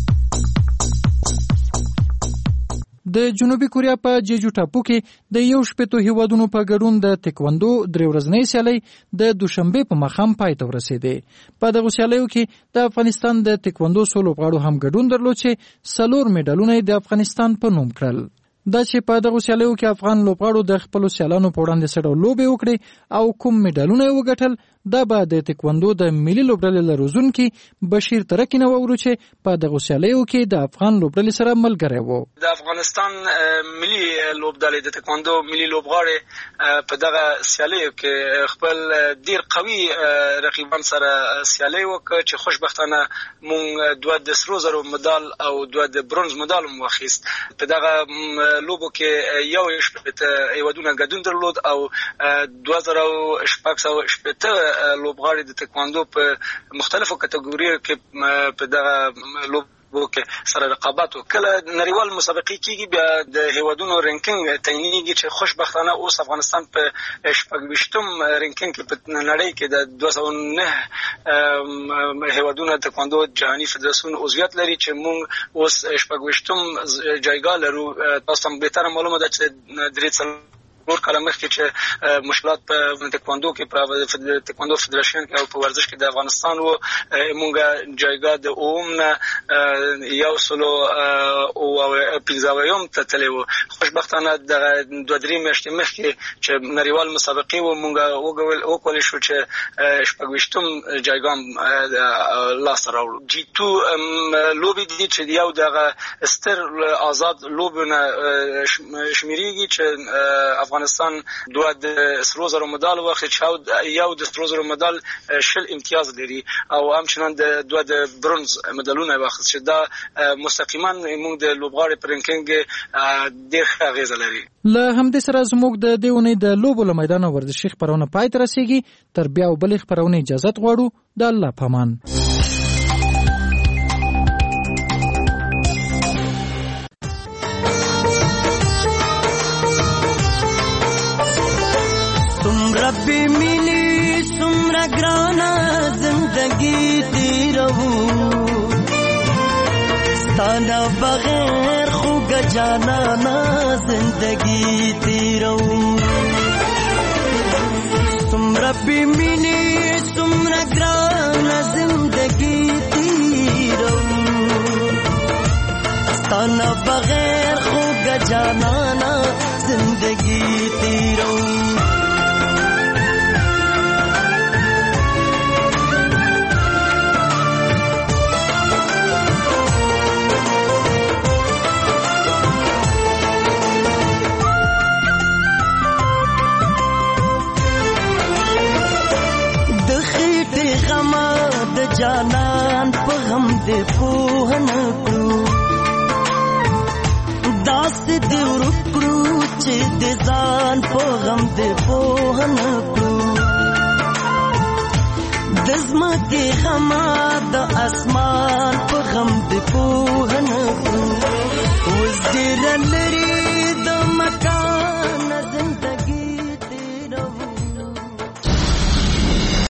د جنوبي کوریا په جېجو ټاپو کې د یو شپېتو هیوادونو په ګډون د تکواندو درې ورځنۍ سیالۍ د دوشنبه په ماښام پای ته ورسېدې. په دغه سیالیو کې د افغانستان د تکواندو څو لوبغاړو هم ګډون درلود چې څلور میډالونه د افغانستان په نوم کړل. دا چې په دغه سیالیو کې افغان لوبغاړو د خپل سیالانو په وړاندې څه ډول لوبې وکړې او کوم میډالونه یې وګټل دا به د تکواندو د ملي لوبډلې له روزونکي بشیر ترکی نه واورو چې په دغه سیالیو کې د افغان لوبډلې سره ملګری و. د افغانستان ملي لوبډلې د تکواندو ملي لوبغاړي په دغه سیالیو کې خپل ډیر قوي رقیبان سره سیالي وکړه چې خوشبختانه مونږ دوه د سرو زرو مډال او دوه د برونز مډال مو واخیست. په دغه لوبو کې یو شپږ هیوادونه ګډون درلود او دوه زره شپږ سوه شپږ لوبغاړي د تکواندو په مختلفو کټګوریو کې په دغه لوب کې سره رقابت وکړه. نړیوال مسابقې کېږي بیا د هیوادونو رینکینګ تعینېږي چې خوشبختانه اوس افغانستان په شپږویشتم رینکینګ کې په نړۍ کې د دوه سوه نه هیوادونو تکواندو جهاني فدراسیون عضویت لري چې موږ اوس شپږویشتم جایګاه لرو. تاسو هم بهتره معلومه ده چې درې څلور نور کاله مخکې چې مشکلات په تکواندو کې په تکواندو فدراسیون کې او په ورزش کې د افغانستان وو مونږه جایګاه د اوم نه یو سلو او پنځه اویایم ته تللی وو. خوشبختانه دغه دوه درې میاشتې مخکې چې نړیوال مسابقې وو مونږ وکولی شو چې شپږویشتم جایګاه لاسته راوړو. جي تو لوبې دي چې یو دغه ستر آزاد لوبونه شمیرېږي چې افغانستان دوه د سرو زرو مډال واخیست، یو د سرو زرو مډال شل امتیاز لري او همچنان د دوه د برونز مډالونه واخیست چې دا مستقیما موږ د لوبغاړي پر رینکینګ ډېر ښه اغیزه لري. له همدې سره زموږ د دې اونۍ د لوبو له میدانه ورزشي خپرونه پای ته رسیږي. تر بیا او بلې خپرونې اجازت غواړو. د الله په امان. ربی ملی سمرا گرانا زندگی تیرو ستانا بغیر خوگ جانانا زندگی تیرو سمرا بیمینی سمرا گرانا زندگی تیرو ستانا بغیر خوگ جانانا زندگی تیرو جانان په غم دې پوهن کړو داس دې ورکړو چې دې ځان په غم دې پوهن کړو د زمکه غما د اسمان په غم دې پوهن کړو وز دې لري د مکان